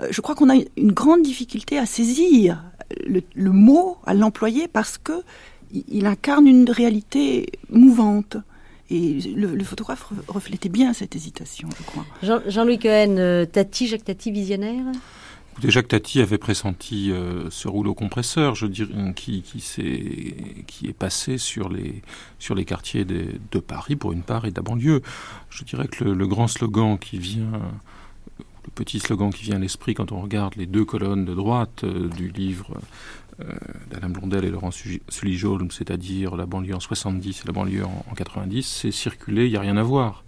G: je crois qu'on a une grande difficulté à saisir le mot, à l'employer, parce que il incarne une réalité mouvante. Et le photographe reflétait bien cette hésitation, je crois.
E: Jean-Louis Cohen, Jacques Tati, visionnaire ?
F: Jacques Tati avait pressenti ce rouleau compresseur, je dirais, qui est passé sur les quartiers de Paris pour une part et de la banlieue. Je dirais que le grand slogan qui vient, le petit slogan qui vient à l'esprit quand on regarde les deux colonnes de droite du livre d'Alain Blondel et Laurent Sully-Jolmes, c'est-à-dire la banlieue en 70 et la banlieue en 90, c'est circuler, il n'y a rien à voir.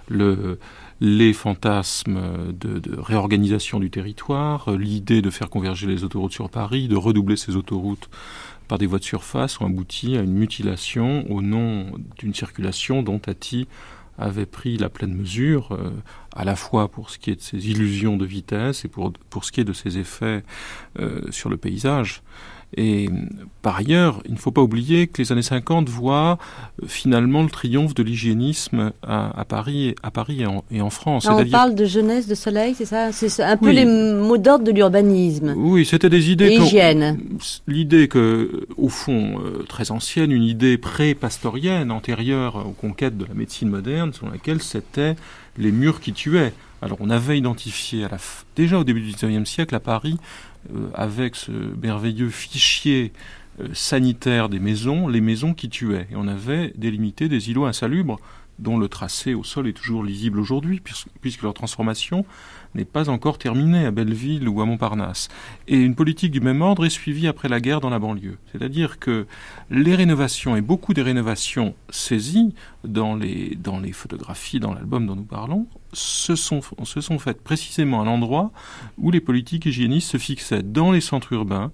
F: Les fantasmes de réorganisation du territoire, l'idée de faire converger les autoroutes sur Paris, de redoubler ces autoroutes par des voies de surface ont abouti à une mutilation au nom d'une circulation dont Tati avait pris la pleine mesure, à la fois pour ce qui est de ses illusions de vitesse et pour ce qui est de ses effets sur le paysage. Et par ailleurs, il ne faut pas oublier que les années 50 voient finalement le triomphe de l'hygiénisme à Paris et en France.
E: Là, on parle de jeunesse, de soleil, c'est ça ? C'est un peu les mots d'ordre de l'urbanisme.
F: Oui, c'était des idées...
E: Hygiène.
F: L'idée que, au fond, très ancienne, une idée pré-pastorienne, antérieure aux conquêtes de la médecine moderne, selon laquelle c'était les murs qui tuaient. Alors on avait identifié déjà au début du XIXe siècle à Paris, avec ce merveilleux fichier sanitaire des maisons, les maisons qui tuaient. Et on avait délimité des îlots insalubres dont le tracé au sol est toujours lisible aujourd'hui, puisque leur transformation n'est pas encore terminée à Belleville ou à Montparnasse. Et une politique du même ordre est suivie après la guerre dans la banlieue. C'est-à-dire que les rénovations, et beaucoup des rénovations saisies dans les photographies, dans l'album dont nous parlons, se sont faites précisément à l'endroit où les politiques hygiénistes se fixaient dans les centres urbains,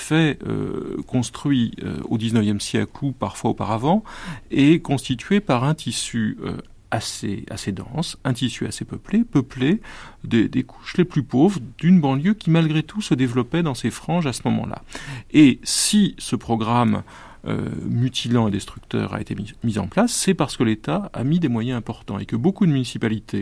F: construits au XIXe siècle ou parfois auparavant, et constitués par un tissu assez dense, un tissu assez peuplé des couches les plus pauvres d'une banlieue qui malgré tout se développait dans ses franges à ce moment-là. Et si ce programme mutilant et destructeur a été mis en place, c'est parce que l'État a mis des moyens importants et que beaucoup de municipalités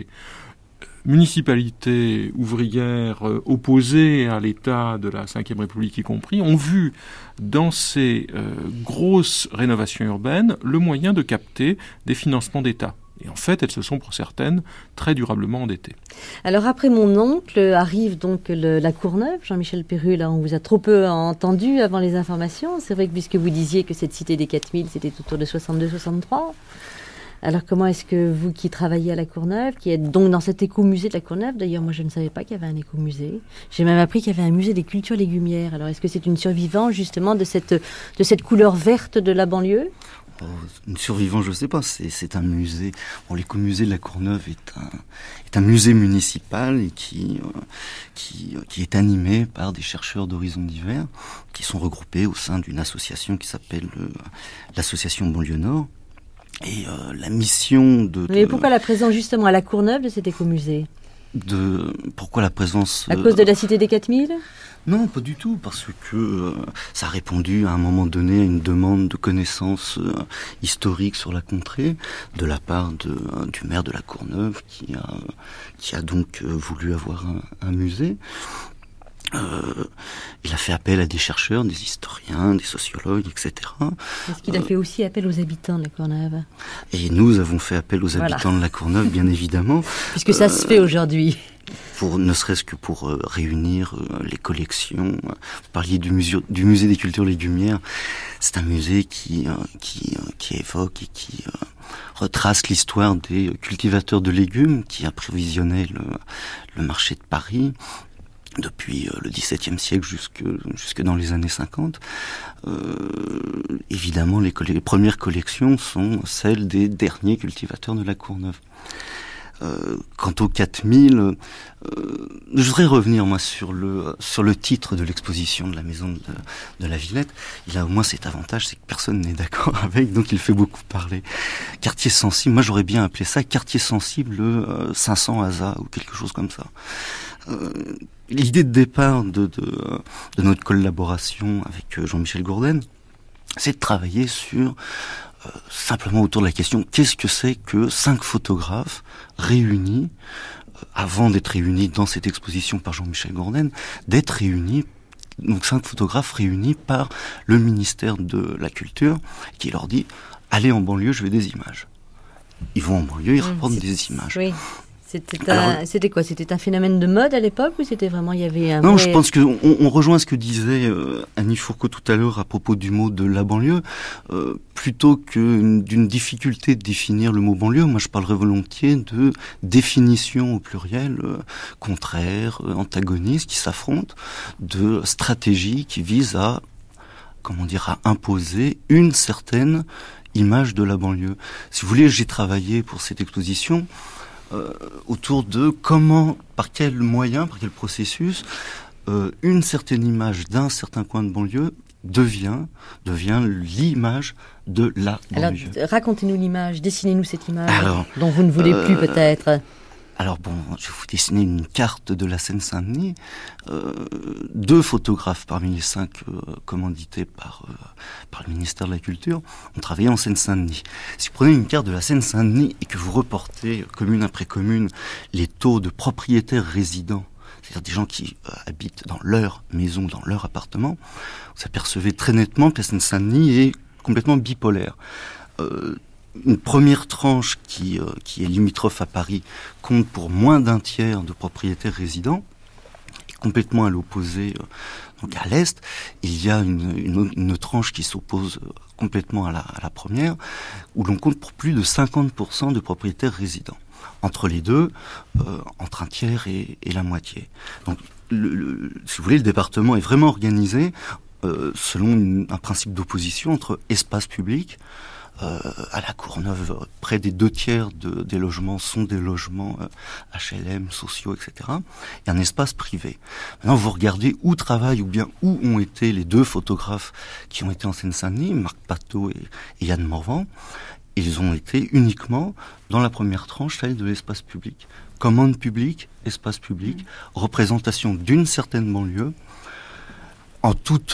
F: ouvrières opposées à l'État de la Ve République y compris, ont vu dans ces grosses rénovations urbaines le moyen de capter des financements d'État. Et en fait, elles se sont pour certaines très durablement endettées.
E: Alors après mon oncle arrive donc la Courneuve. Jean-Michel Perru, là on vous a trop peu entendu avant les informations. C'est vrai que puisque vous disiez que cette cité des 4000 c'était autour de 62-63. Alors comment est-ce que vous qui travaillez à la Courneuve, qui êtes donc dans cet écomusée de la Courneuve, d'ailleurs moi je ne savais pas qu'il y avait un écomusée, j'ai même appris qu'il y avait un musée des cultures légumières. Alors est-ce que c'est une survivante justement de cette couleur verte de la banlieue ?
J: Une survivante, je ne sais pas, c'est un musée. Bon, l'écomusée de la Courneuve est un musée municipal et qui est animé par des chercheurs d'horizons divers qui sont regroupés au sein d'une association qui s'appelle l'association Banlieue Nord. Et la mission
E: Mais pourquoi la présence justement à la Courneuve de cet écomusée ?
J: Pourquoi la présence...
E: À cause de la cité des 4000 ?
J: Non, pas du tout, parce que ça a répondu à un moment donné à une demande de connaissances historiques sur la contrée de la part du maire de la Courneuve qui a donc voulu avoir un musée. Il a fait appel à des chercheurs, des historiens, des sociologues, etc.
E: Est-ce qu'il a fait aussi appel aux habitants de la Courneuve ?
J: Et nous avons fait appel aux habitants de la Courneuve, bien évidemment.
E: Puisque ça se fait aujourd'hui.
J: Ne serait-ce que pour réunir les collections. Vous parliez du musée des cultures légumières. C'est un musée qui évoque et qui retrace l'histoire des cultivateurs de légumes qui approvisionnaient le marché de Paris depuis le XVIIe siècle jusque dans les années 50. Évidemment, les premières collections sont celles des derniers cultivateurs de la Courneuve. Quant aux 4000, je voudrais revenir moi sur le titre de l'exposition de la maison de la Villette. Il a au moins cet avantage, c'est que personne n'est d'accord avec, donc il fait beaucoup parler. Quartier sensible, moi j'aurais bien appelé ça quartier sensible 500 ASA ou quelque chose comme ça. L'idée de départ de notre collaboration avec Jean-Michel Gourden, c'est de travailler sur simplement autour de la question qu'est-ce que c'est que 5 photographes réunis avant d'être réunis dans cette exposition par Jean-Michel Gourdin, d'être réunis, donc 5 photographes réunis par le ministère de la Culture, qui leur dit « Allez en banlieue, je veux des images ». Ils vont en banlieue, ils rapportent des images.
E: Oui. C'était quoi? C'était un phénomène de mode à l'époque ou c'était vraiment, il y avait un...
J: Non, je pense qu'on rejoint ce que disait Annie Fourcault tout à l'heure à propos du mot de la banlieue. Plutôt que d'une difficulté de définir le mot banlieue, moi je parlerais volontiers de définition au pluriel, contraire, antagoniste, qui s'affrontent, de stratégie qui vise à, à imposer une certaine image de la banlieue. Si vous voulez, j'ai travaillé pour cette exposition autour de comment, par quel moyen, par quel processus, une certaine image d'un certain coin de banlieue devient l'image de la banlieue.
E: Alors, racontez-nous l'image, dessinez-nous cette image dont vous ne voulez plus peut-être.
J: Alors bon, je vais vous dessiner une carte de la Seine-Saint-Denis. 2 photographes parmi les 5 commandités par le ministère de la Culture ont travaillé en Seine-Saint-Denis. Si vous prenez une carte de la Seine-Saint-Denis et que vous reportez commune après commune les taux de propriétaires résidents, c'est-à-dire des gens qui habitent dans leur maison, dans leur appartement, vous apercevez très nettement que la Seine-Saint-Denis est complètement bipolaire. Une première tranche qui est limitrophe à Paris compte pour moins d'un tiers de propriétaires résidents, et complètement à l'opposé, donc à l'est, il y a une tranche qui s'oppose complètement à la première, où l'on compte pour plus de 50% de propriétaires résidents. Entre les deux, entre un tiers et la moitié. Donc, si vous voulez, le département est vraiment organisé selon un principe d'opposition entre espace public. À la Courneuve, près des 2 tiers des logements sont des logements HLM, sociaux, etc. Et un espace privé. Maintenant, vous regardez où travaillent ou bien où ont été les 2 photographes qui ont été en Seine-Saint-Denis, Marc Pateau et Yann Morvan. Ils ont été uniquement dans la première tranche, celle de l'espace public. Commande publique, espace public, représentation d'une certaine banlieue, en toute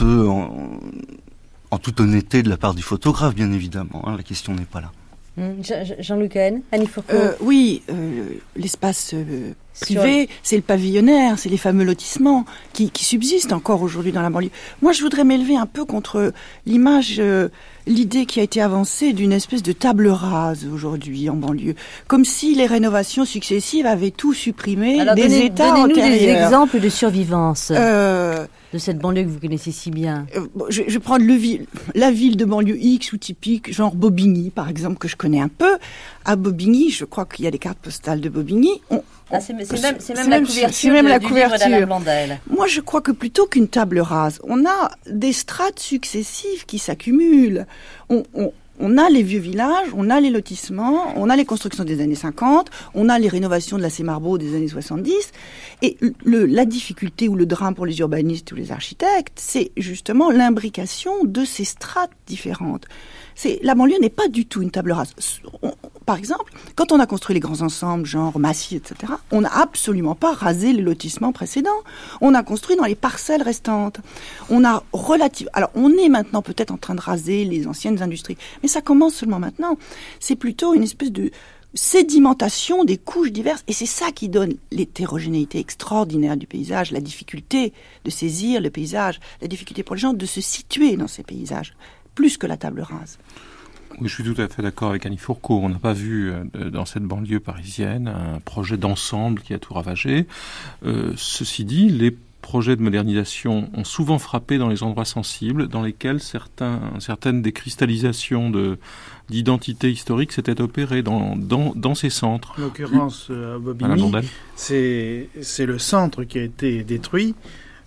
J: honnêteté de la part du photographe, bien évidemment. La question n'est pas là.
E: Jean-Luc Haene, Annie Fourcault.
G: Oui, l'espace privé, c'est le pavillonnaire, c'est les fameux lotissements qui subsistent encore aujourd'hui dans la banlieue. Moi, je voudrais m'élever un peu contre l'image, l'idée qui a été avancée d'une espèce de table rase aujourd'hui en banlieue, comme si les rénovations successives avaient tout supprimé.
E: Alors,
G: des états antérieurs.
E: Donnez-nous des exemples de survivance de cette banlieue que vous connaissez si bien.
G: Je vais prendre la ville de banlieue X ou typique, genre Bobigny, par exemple, que je connais un peu. À Bobigny, je crois qu'il y a des cartes postales de Bobigny.
E: C'est même la couverture d'Alain Blondel.
G: Moi, je crois que plutôt qu'une table rase, on a des strates successives qui s'accumulent. On a les vieux villages, on a les lotissements, on a les constructions des années 50, on a les rénovations de la Cémarbeau des années 70. Et la difficulté ou le drame pour les urbanistes ou les architectes, c'est justement l'imbrication de ces strates différentes. La banlieue n'est pas du tout une table rase. Par exemple, quand on a construit les grands ensembles, genre Massy, etc., on n'a absolument pas rasé les lotissements précédents. On a construit dans les parcelles restantes. Alors, on est maintenant peut-être en train de raser les anciennes industries, mais ça commence seulement maintenant. C'est plutôt une espèce de sédimentation des couches diverses, et c'est ça qui donne l'hétérogénéité extraordinaire du paysage, la difficulté de saisir le paysage, la difficulté pour les gens de se situer dans ces paysages, plus que la table rase.
F: Oui, je suis tout à fait d'accord avec Annie Fourcault. On n'a pas vu dans cette banlieue parisienne un projet d'ensemble qui a tout ravagé. Ceci dit, les projets de modernisation ont souvent frappé dans les endroits sensibles, dans lesquels certaines des cristallisations d'identité historique s'étaient opérées dans ces centres.
A: En l'occurrence, à Bobigny, c'est le centre qui a été détruit.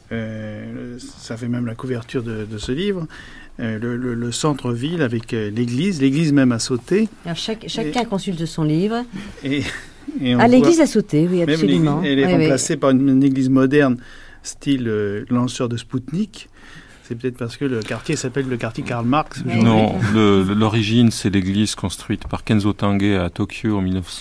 A: Ça fait même la couverture de ce livre. Le centre-ville avec l'église même a sauté.
E: Alors chacun consulte son livre.
A: Et
E: l'église a sauté, oui, absolument.
A: Elle est remplacée par une église moderne, style lanceur de Spoutnik. C'est peut-être parce que le quartier s'appelle le quartier Karl Marx.
F: Non, l'origine, c'est l'église construite par Kenzo Tange à Tokyo en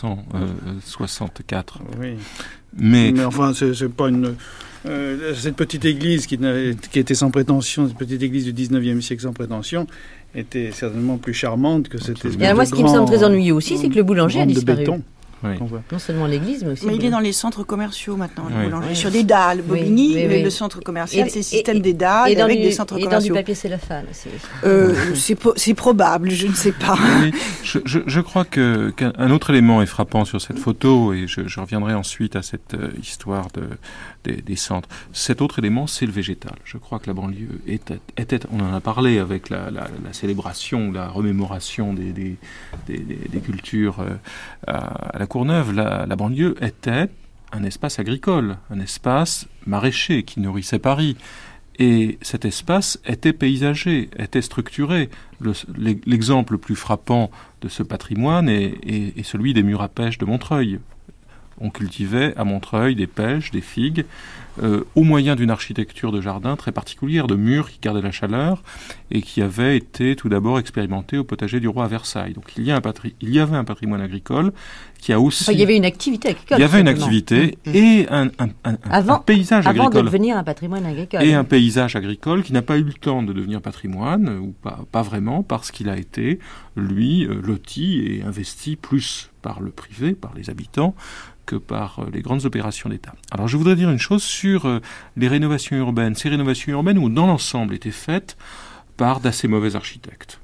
F: 1964.
A: Oui.
F: Mais
A: enfin, c'est pas une... cette petite église qui était sans prétention, cette petite église du 19e siècle sans prétention, était certainement plus charmante que cette espèce de
E: moi, ce qui me semble très ennuyeux aussi, c'est que le boulanger a disparu.
A: qu'on voit.
E: Non seulement l'église, mais aussi...
G: Mais il est dans les centres commerciaux maintenant, le boulanger.
E: Oui.
G: Sur des dalles, Bobigny,
E: Oui.
G: le centre commercial, c'est le système des dalles avec des centres commerciaux.
E: Et dans du papier cellophane aussi.
G: C'est probable, je ne sais pas.
F: Oui, je crois qu'un autre élément est frappant sur cette photo, et je reviendrai ensuite à cette histoire des centres. Cet autre élément, c'est le végétal. Je crois que la banlieue était, on en a parlé avec la célébration, la remémoration des cultures à la Courneuve. La banlieue était un espace agricole, un espace maraîcher qui nourrissait Paris. Et cet espace était paysager, était structuré. L'exemple le plus frappant de ce patrimoine est celui des murs à pêche de Montreuil. On cultivait à Montreuil des pêches, des figues, au moyen d'une architecture de jardin très particulière, de murs qui gardaient la chaleur et qui avait été tout d'abord expérimenté au potager du roi à Versailles. Donc il y avait un patrimoine agricole qui a aussi...
E: il y avait une activité agricole.
F: Il y avait une activité et un paysage agricole.
E: Avant de devenir un patrimoine agricole.
F: Et un paysage agricole qui n'a pas eu le temps de devenir patrimoine, ou pas vraiment, parce qu'il a été, lui, loti et investi plus par le privé, par les habitants, que par les grandes opérations d'État. Alors je voudrais dire une chose sur les rénovations urbaines. Ces rénovations urbaines où dans l'ensemble étaient faites par d'assez mauvais architectes.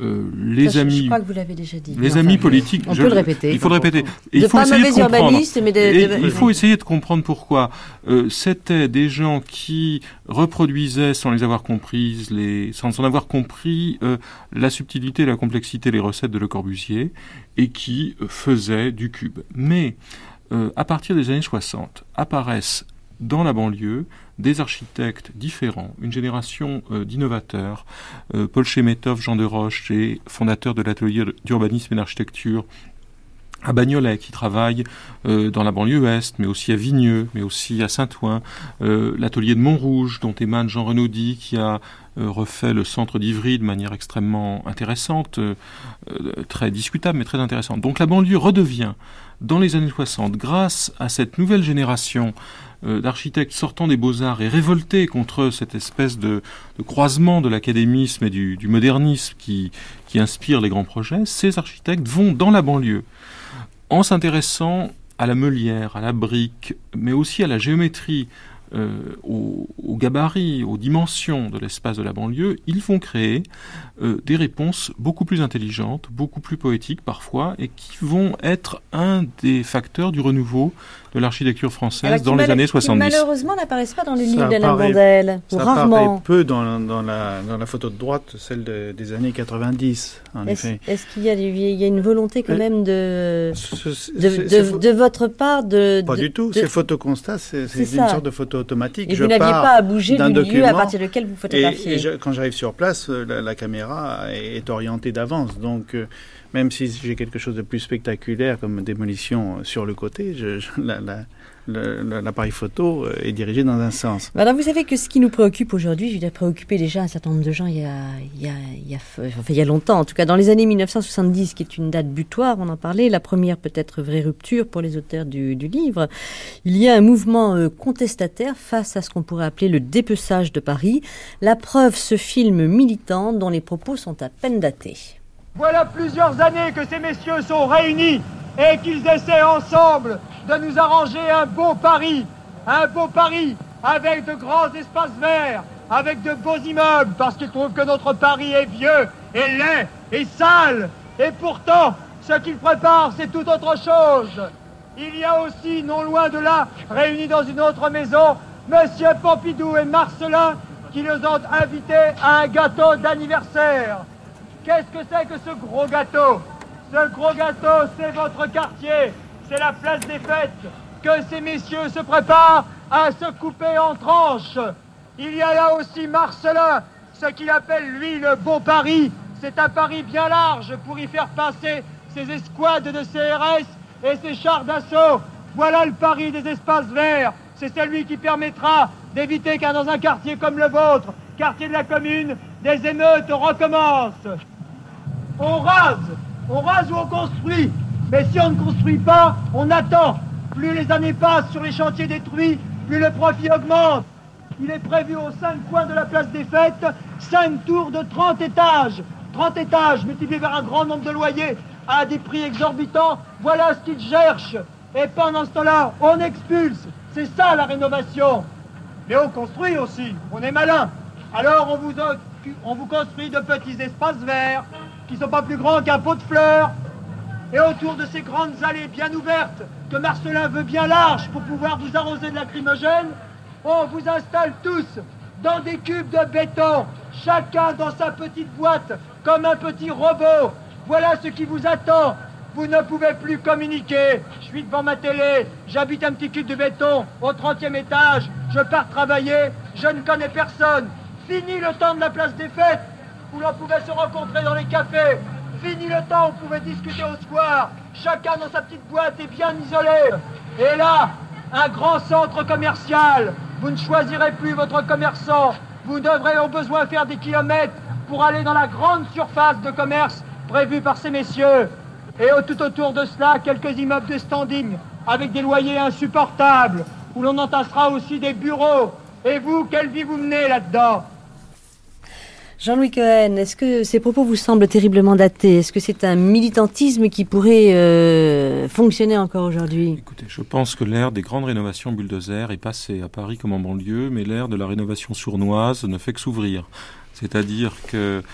E: Je crois que vous l'avez déjà dit.
F: Les amis politiques...
E: On peut le répéter.
F: Il faut le répéter.
E: Il
F: faut essayer de comprendre pourquoi. C'était des gens qui reproduisaient sans les avoir comprises, sans en avoir compris la subtilité, la complexité, les recettes de Le Corbusier, et qui faisaient du cube. Mais à partir des années 60, apparaissent dans la banlieue des architectes différents, une génération d'innovateurs. Paul Chemetov, Jean de Roche, et fondateur de l'atelier d'urbanisme et d'architecture à Bagnolet, qui travaille dans la banlieue est, mais aussi à Vigneux, mais aussi à Saint-Ouen, l'atelier de Montrouge, dont émane Jean Renaudy, qui a refait le centre d'Ivry de manière extrêmement intéressante, très discutable, mais très intéressante. Donc la banlieue redevient, dans les années 60, grâce à cette nouvelle génération d'architectes sortant des beaux-arts et révoltés contre cette espèce de croisement de l'académisme et du modernisme qui inspire les grands projets, ces architectes vont dans la banlieue en s'intéressant à la meulière, à la brique, mais aussi à la géométrie, au gabarit, aux dimensions de l'espace de la banlieue, ils vont créer des réponses beaucoup plus intelligentes, beaucoup plus poétiques parfois, et qui vont être un des facteurs du renouveau de l'architecture française dans les années 70.
E: Qui malheureusement n'apparaissent pas dans le livre d'Alain Blondel, ou rarement.
A: Ça apparaît peu dans la photo de droite, celle des années 90, en effet.
E: Est-ce qu'il y a une volonté quand même de votre part de...
A: Pas du tout, c'est photoconstat, c'est une sorte de photo automatique.
E: Et vous n'aviez pas à bouger du lieu à partir duquel vous photographiez.
A: Et quand j'arrive sur place, la caméra est orientée d'avance, donc... Même si j'ai quelque chose de plus spectaculaire comme démolition sur le côté, l'appareil photo est dirigé dans un sens.
E: Alors vous savez que ce qui nous préoccupe aujourd'hui, je veux dire préoccuper déjà un certain nombre de gens il y a longtemps, en tout cas dans les années 1970, qui est une date butoir, on en parlait, la première peut-être vraie rupture pour les auteurs du livre. Il y a un mouvement contestataire face à ce qu'on pourrait appeler le dépeçage de Paris. La preuve, ce film militant dont les propos sont à peine datés.
O: Voilà plusieurs années que ces messieurs sont réunis et qu'ils essaient ensemble de nous arranger un beau Paris avec de grands espaces verts, avec de beaux immeubles, parce qu'ils trouvent que notre Paris est vieux et laid et sale. Et pourtant, ce qu'ils préparent, c'est tout autre chose. Il y a aussi, non loin de là, réunis dans une autre maison, Monsieur Pompidou et Marcelin, qui nous ont invités à un gâteau d'anniversaire. Qu'est-ce que c'est que ce gros gâteau? Ce gros gâteau, c'est votre quartier, c'est la place des fêtes, que ces messieurs se préparent à se couper en tranches. Il y a là aussi Marcelin, ce qu'il appelle lui le beau Paris. C'est un Paris bien large pour y faire passer ses escouades de CRS et ses chars d'assaut. Voilà le Paris des espaces verts. C'est celui qui permettra d'éviter qu'un dans un quartier comme le vôtre, quartier de la commune, des émeutes recommencent. On rase ou on construit. Mais si on ne construit pas, on attend. Plus les années passent sur les chantiers détruits, plus le profit augmente. Il est prévu aux 5 coins de la place des Fêtes 5 tours de 30 étages. 30 étages multipliés par un grand nombre de loyers à des prix exorbitants. Voilà ce qu'ils cherchent. Et pendant ce temps-là, on expulse. C'est ça la rénovation. Mais on construit aussi. On est malin. Alors on vous construit de petits espaces verts qui ne sont pas plus grands qu'un pot de fleurs. Et autour de ces grandes allées bien ouvertes, que Marcelin veut bien larges pour pouvoir vous arroser de lacrymogène, on vous installe tous dans des cubes de béton, chacun dans sa petite boîte, comme un petit robot. Voilà ce qui vous attend. Vous ne pouvez plus communiquer. Je suis devant ma télé, j'habite un petit cube de béton au 30e étage, je pars travailler, je ne connais personne. Fini le temps de la place des fêtes, où l'on pouvait se rencontrer dans les cafés. Fini le temps où on pouvait discuter au square, chacun dans sa petite boîte et bien isolé. Et là, un grand centre commercial. Vous ne choisirez plus votre commerçant. Vous devrez au besoin faire des kilomètres pour aller dans la grande surface de commerce prévue par ces messieurs. Et tout autour de cela, quelques immeubles de standing avec des loyers insupportables, où l'on entassera aussi des bureaux. Et vous, quelle vie vous menez là-dedans ?
E: Jean-Louis Cohen, est-ce que ces propos vous semblent terriblement datés ? Est-ce que c'est un militantisme qui pourrait fonctionner encore aujourd'hui ?
F: Écoutez, je pense que l'ère des grandes rénovations bulldozer est passée à Paris comme en banlieue, mais l'ère de la rénovation sournoise ne fait que s'ouvrir. C'est-à-dire que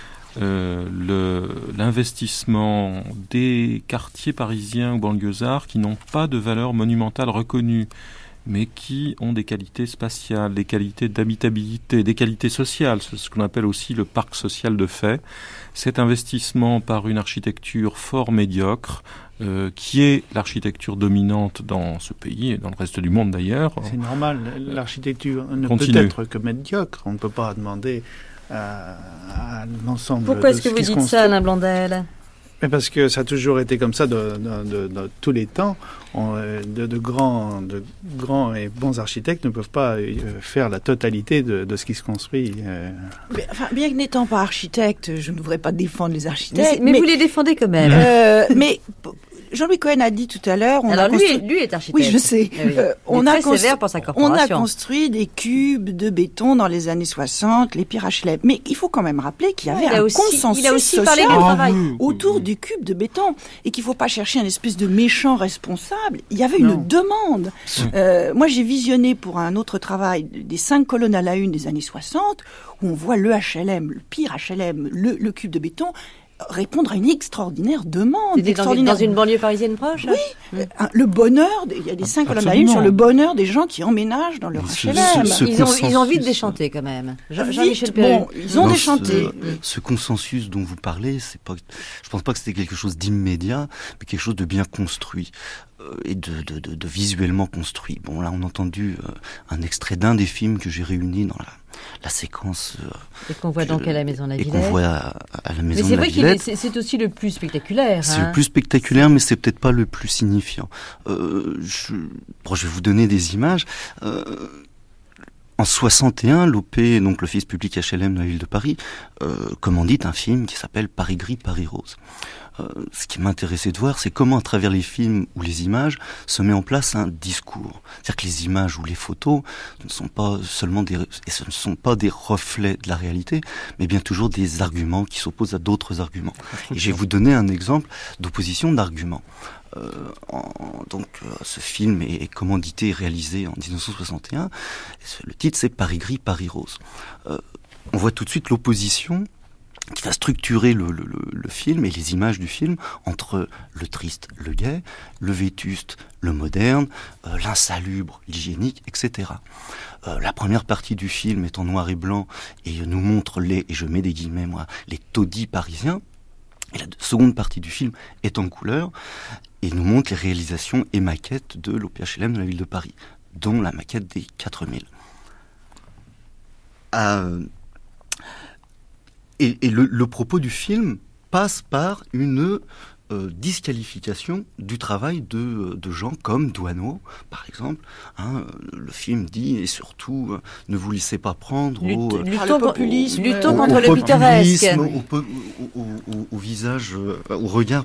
F: l'investissement des quartiers parisiens ou banlieusards qui n'ont pas de valeur monumentale reconnue, mais qui ont des qualités spatiales, des qualités d'habitabilité, des qualités sociales, c'est ce qu'on appelle aussi le parc social de fait. Cet investissement par une architecture fort médiocre, qui est l'architecture dominante dans ce pays et dans le reste du monde d'ailleurs.
A: C'est normal, l'architecture ne
F: Continue.
A: peut être que médiocre, on ne peut pas demander à l'ensemble.
E: Pourquoi est-ce que vous dites ça, Alain Blondel ?
A: Mais parce que ça a toujours été comme ça de tous les temps. De grands et bons architectes ne peuvent pas faire la totalité de ce qui se construit.
G: Mais, enfin, bien que n'étant pas architecte, je ne voudrais pas défendre les architectes.
E: Mais vous les défendez quand même.
G: Mais Jean-Louis Cohen a dit tout à l'heure...
E: Alors lui est architecte.
G: Oui, je sais.
E: On a sévère pour sa corporation.
G: On a construit des cubes de béton dans les années 60, les pires HLM. Mais il faut quand même rappeler qu'il y avait un consensus social autour du cube de béton et qu'il ne faut pas chercher un espèce de méchant responsable. Il y avait une demande. Moi, j'ai visionné pour un autre travail des 5 colonnes à la une des années 60 où on voit le HLM, le pire HLM, le cube de béton répondre à une extraordinaire demande.
E: C'était dans une banlieue parisienne proche ?
G: Oui, le bonheur, il y a des 5 colonnes à une sur le bonheur des gens qui emménagent dans leur HLM.
E: Ils ont envie de déchanter quand même.
G: Ils ont déchanté.
J: Ce consensus dont vous parlez, je pense pas que c'était quelque chose d'immédiat, mais quelque chose de bien construit. Et de visuellement construit. Bon, là, on a entendu un extrait d'un des films que j'ai réuni dans la séquence...
E: et qu'on voit donc à la Maison de la Villette.
J: Et qu'on voit à la Maison de la Villette.
E: Mais c'est vrai que c'est aussi le plus spectaculaire.
J: C'est le plus spectaculaire, mais c'est peut-être pas le plus signifiant. Je vais vous donner des images. En 61, l'OP, donc l'Office public HLM de la ville de Paris, commandite un film qui s'appelle Paris gris, Paris rose. Ce qui m'intéressait de voir, c'est comment à travers les films ou les images se met en place un discours. C'est-à-dire que les images ou les photos ne sont pas seulement ce ne sont pas des reflets de la réalité, mais bien toujours des arguments qui s'opposent à d'autres arguments. Et je vais vous donner un exemple d'opposition d'arguments. Ce film est commandité et réalisé en 1961. Le titre, c'est Paris gris, Paris rose. On voit tout de suite l'opposition qui va structurer le film et les images du film entre le triste, le gai, le vétuste, le moderne, l'insalubre, l'hygiénique, etc. La première partie du film est en noir et blanc et nous montre et je mets des guillemets moi, les taudis parisiens. Et la seconde partie du film est en couleur et nous montre les réalisations et maquettes de l'OPHLM de la ville de Paris, dont la maquette des 4000. Et le propos du film passe par une disqualification du travail de gens comme Douaneau, par exemple. Le film dit, et surtout, ne vous laissez pas prendre
E: luttons contre le pittoresque.
J: Au visage, au regard,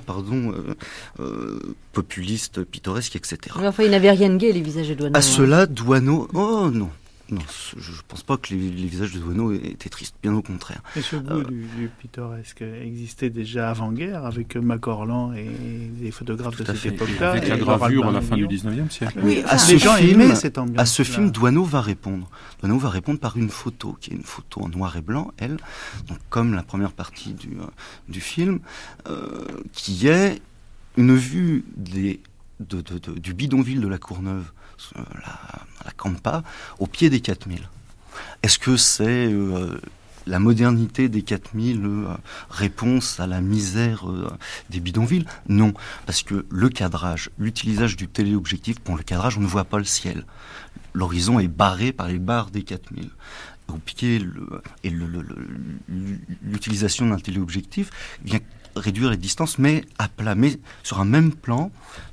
J: populiste, pittoresque, etc.
E: Mais enfin, il n'avait rien de gai, les visages de Douaneau.
J: À cela, Douaneau, oh non. Non, je ne pense pas que les visages de Douaneau étaient tristes, bien au contraire.
A: Et ce goût du pittoresque existait déjà avant-guerre avec Macorlan et les photographes de cette époque-là.
F: Avec la gravure à la fin du 19e siècle.
J: Oui, les gens aimaient cette ambiance. À ce film, Douaneau va répondre. Douaneau va répondre par une photo, qui est une photo en noir et blanc, elle, donc comme la première partie du film, qui est une vue du bidonville de la Courneuve, la Campa, au pied des 4000. Est-ce que c'est la modernité des 4000 réponse à la misère des bidonvilles? Non, parce que le cadrage, l'utilisation du téléobjectif, pour le cadrage, on ne voit pas le ciel. L'horizon est barré par les barres des 4000. Au pied, l'utilisation d'un téléobjectif vient réduire les distances, mais à plat, mais sur un même plan.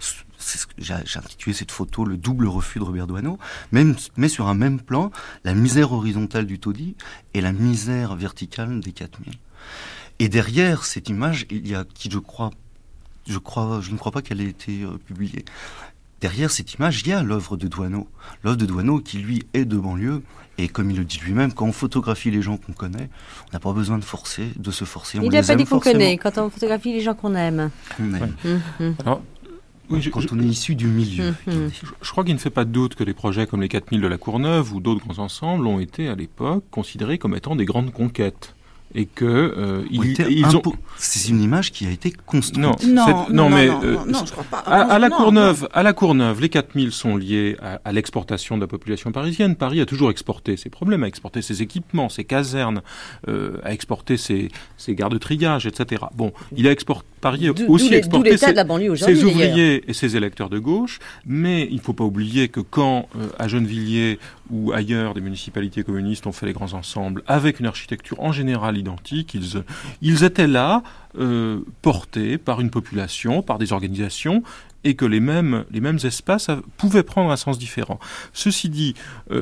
J: J'ai intitulé cette photo le double refus de Robert Douaneau, mais sur un même plan, la misère horizontale du taudis et la misère verticale des 4000. Et derrière cette image, il y a qui je ne crois pas qu'elle ait été publiée. Derrière cette image, il y a l'œuvre de Douaneau. L'œuvre de Douaneau qui, lui, est de banlieue. Et comme il le dit lui-même, quand on photographie les gens qu'on connaît, on n'a pas besoin de se forcer.
E: Il n'a pas dit qu'on connaît, quand on photographie les gens qu'on aime.
J: On aime.
F: Alors, oui,
J: quand on est issu du milieu.
F: Je crois qu'il ne fait pas de doute que les projets comme les 4000 de la Courneuve ou d'autres grands ensembles ont été, à l'époque, considérés comme étant des grandes conquêtes. Et que ils ont.
J: C'est une image qui a été construite.
G: Non, je crois pas.
F: À la Courneuve, les 4000 sont liés à l'exportation de la population parisienne. Paris a toujours exporté ses problèmes, a exporté ses équipements, ses casernes, a exporté ses gares de triage, etc. Bon, Paris a aussi exporté ses ouvriers et ses électeurs de gauche, mais il ne faut pas oublier que quand, à Gennevilliers ou ailleurs, des municipalités communistes ont fait les grands ensembles avec une architecture en général identiques, ils étaient là, portés par une population, par des organisations, et que les mêmes espaces pouvaient prendre un sens différent. Ceci dit,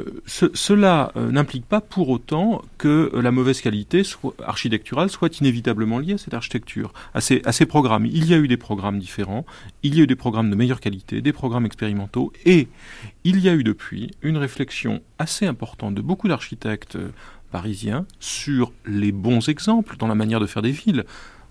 F: cela n'implique pas pour autant que la mauvaise qualité architecturale soit inévitablement liée à cette architecture, à ces programmes. Il y a eu des programmes différents, il y a eu des programmes de meilleure qualité, des programmes expérimentaux, et il y a eu depuis une réflexion assez importante de beaucoup d'architectes parisiens sur les bons exemples dans la manière de faire des villes.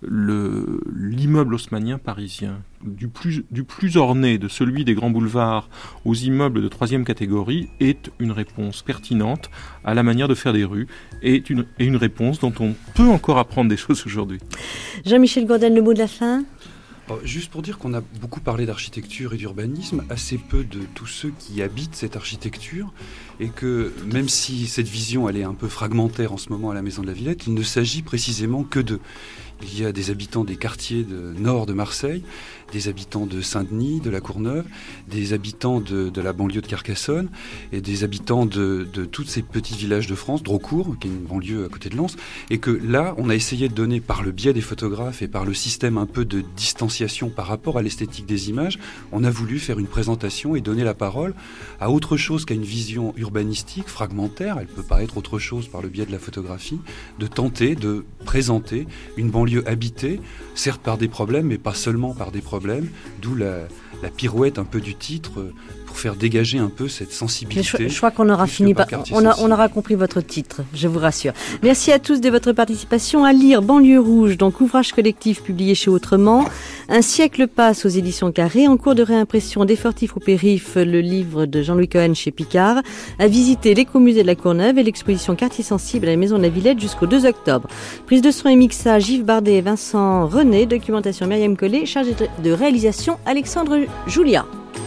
F: L'immeuble haussmannien parisien, du plus orné de celui des grands boulevards aux immeubles de 3e catégorie, est une réponse pertinente à la manière de faire des rues et une réponse dont on peut encore apprendre des choses aujourd'hui.
E: Jean-Michel Gourdel, le mot de la fin ?
L: Juste pour dire qu'on a beaucoup parlé d'architecture et d'urbanisme, assez peu de tous ceux qui habitent cette architecture, et que même si cette vision elle est un peu fragmentaire en ce moment à la Maison de la Villette, il ne s'agit précisément que d'eux. Il y a des habitants des quartiers nord de Marseille, des habitants de Saint-Denis, de la Courneuve, des habitants de la banlieue de Carcassonne et des habitants de tous ces petits villages de France, Drocourt, qui est une banlieue à côté de Lens, et que là, on a essayé de donner par le biais des photographes et par le système un peu de distanciation par rapport à l'esthétique des images, on a voulu faire une présentation et donner la parole à autre chose qu'à une vision urbanistique, fragmentaire, elle peut paraître autre chose par le biais de la photographie, de tenter de présenter une banlieue habitée, certes par des problèmes, mais pas seulement par des problèmes, d'où la pirouette un peu du titre pour faire dégager un peu cette sensibilité.
E: Je crois qu'on aura fini par... On aura compris votre titre, je vous rassure. Merci à tous de votre participation. À lire Banlieue rouge, donc ouvrage collectif publié chez Autrement. Un siècle passe aux éditions Carré. En cours de réimpression des Fortifs au Périph, le livre de Jean-Louis Cohen chez Picard. À visiter l'écomusée de la Courneuve et l'exposition Quartier sensible à la Maison de la Villette jusqu'au 2 octobre. Prise de son et mixage Yves Bardet et Vincent René. Documentation Myriam Collet. Chargé de réalisation Alexandre Julia.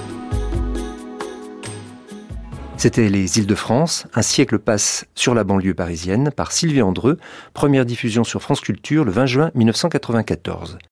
C: C'était Les Îles-de-France, un siècle passe sur la banlieue parisienne par Sylvie Andreu, première diffusion sur France Culture le 20 juin 1994.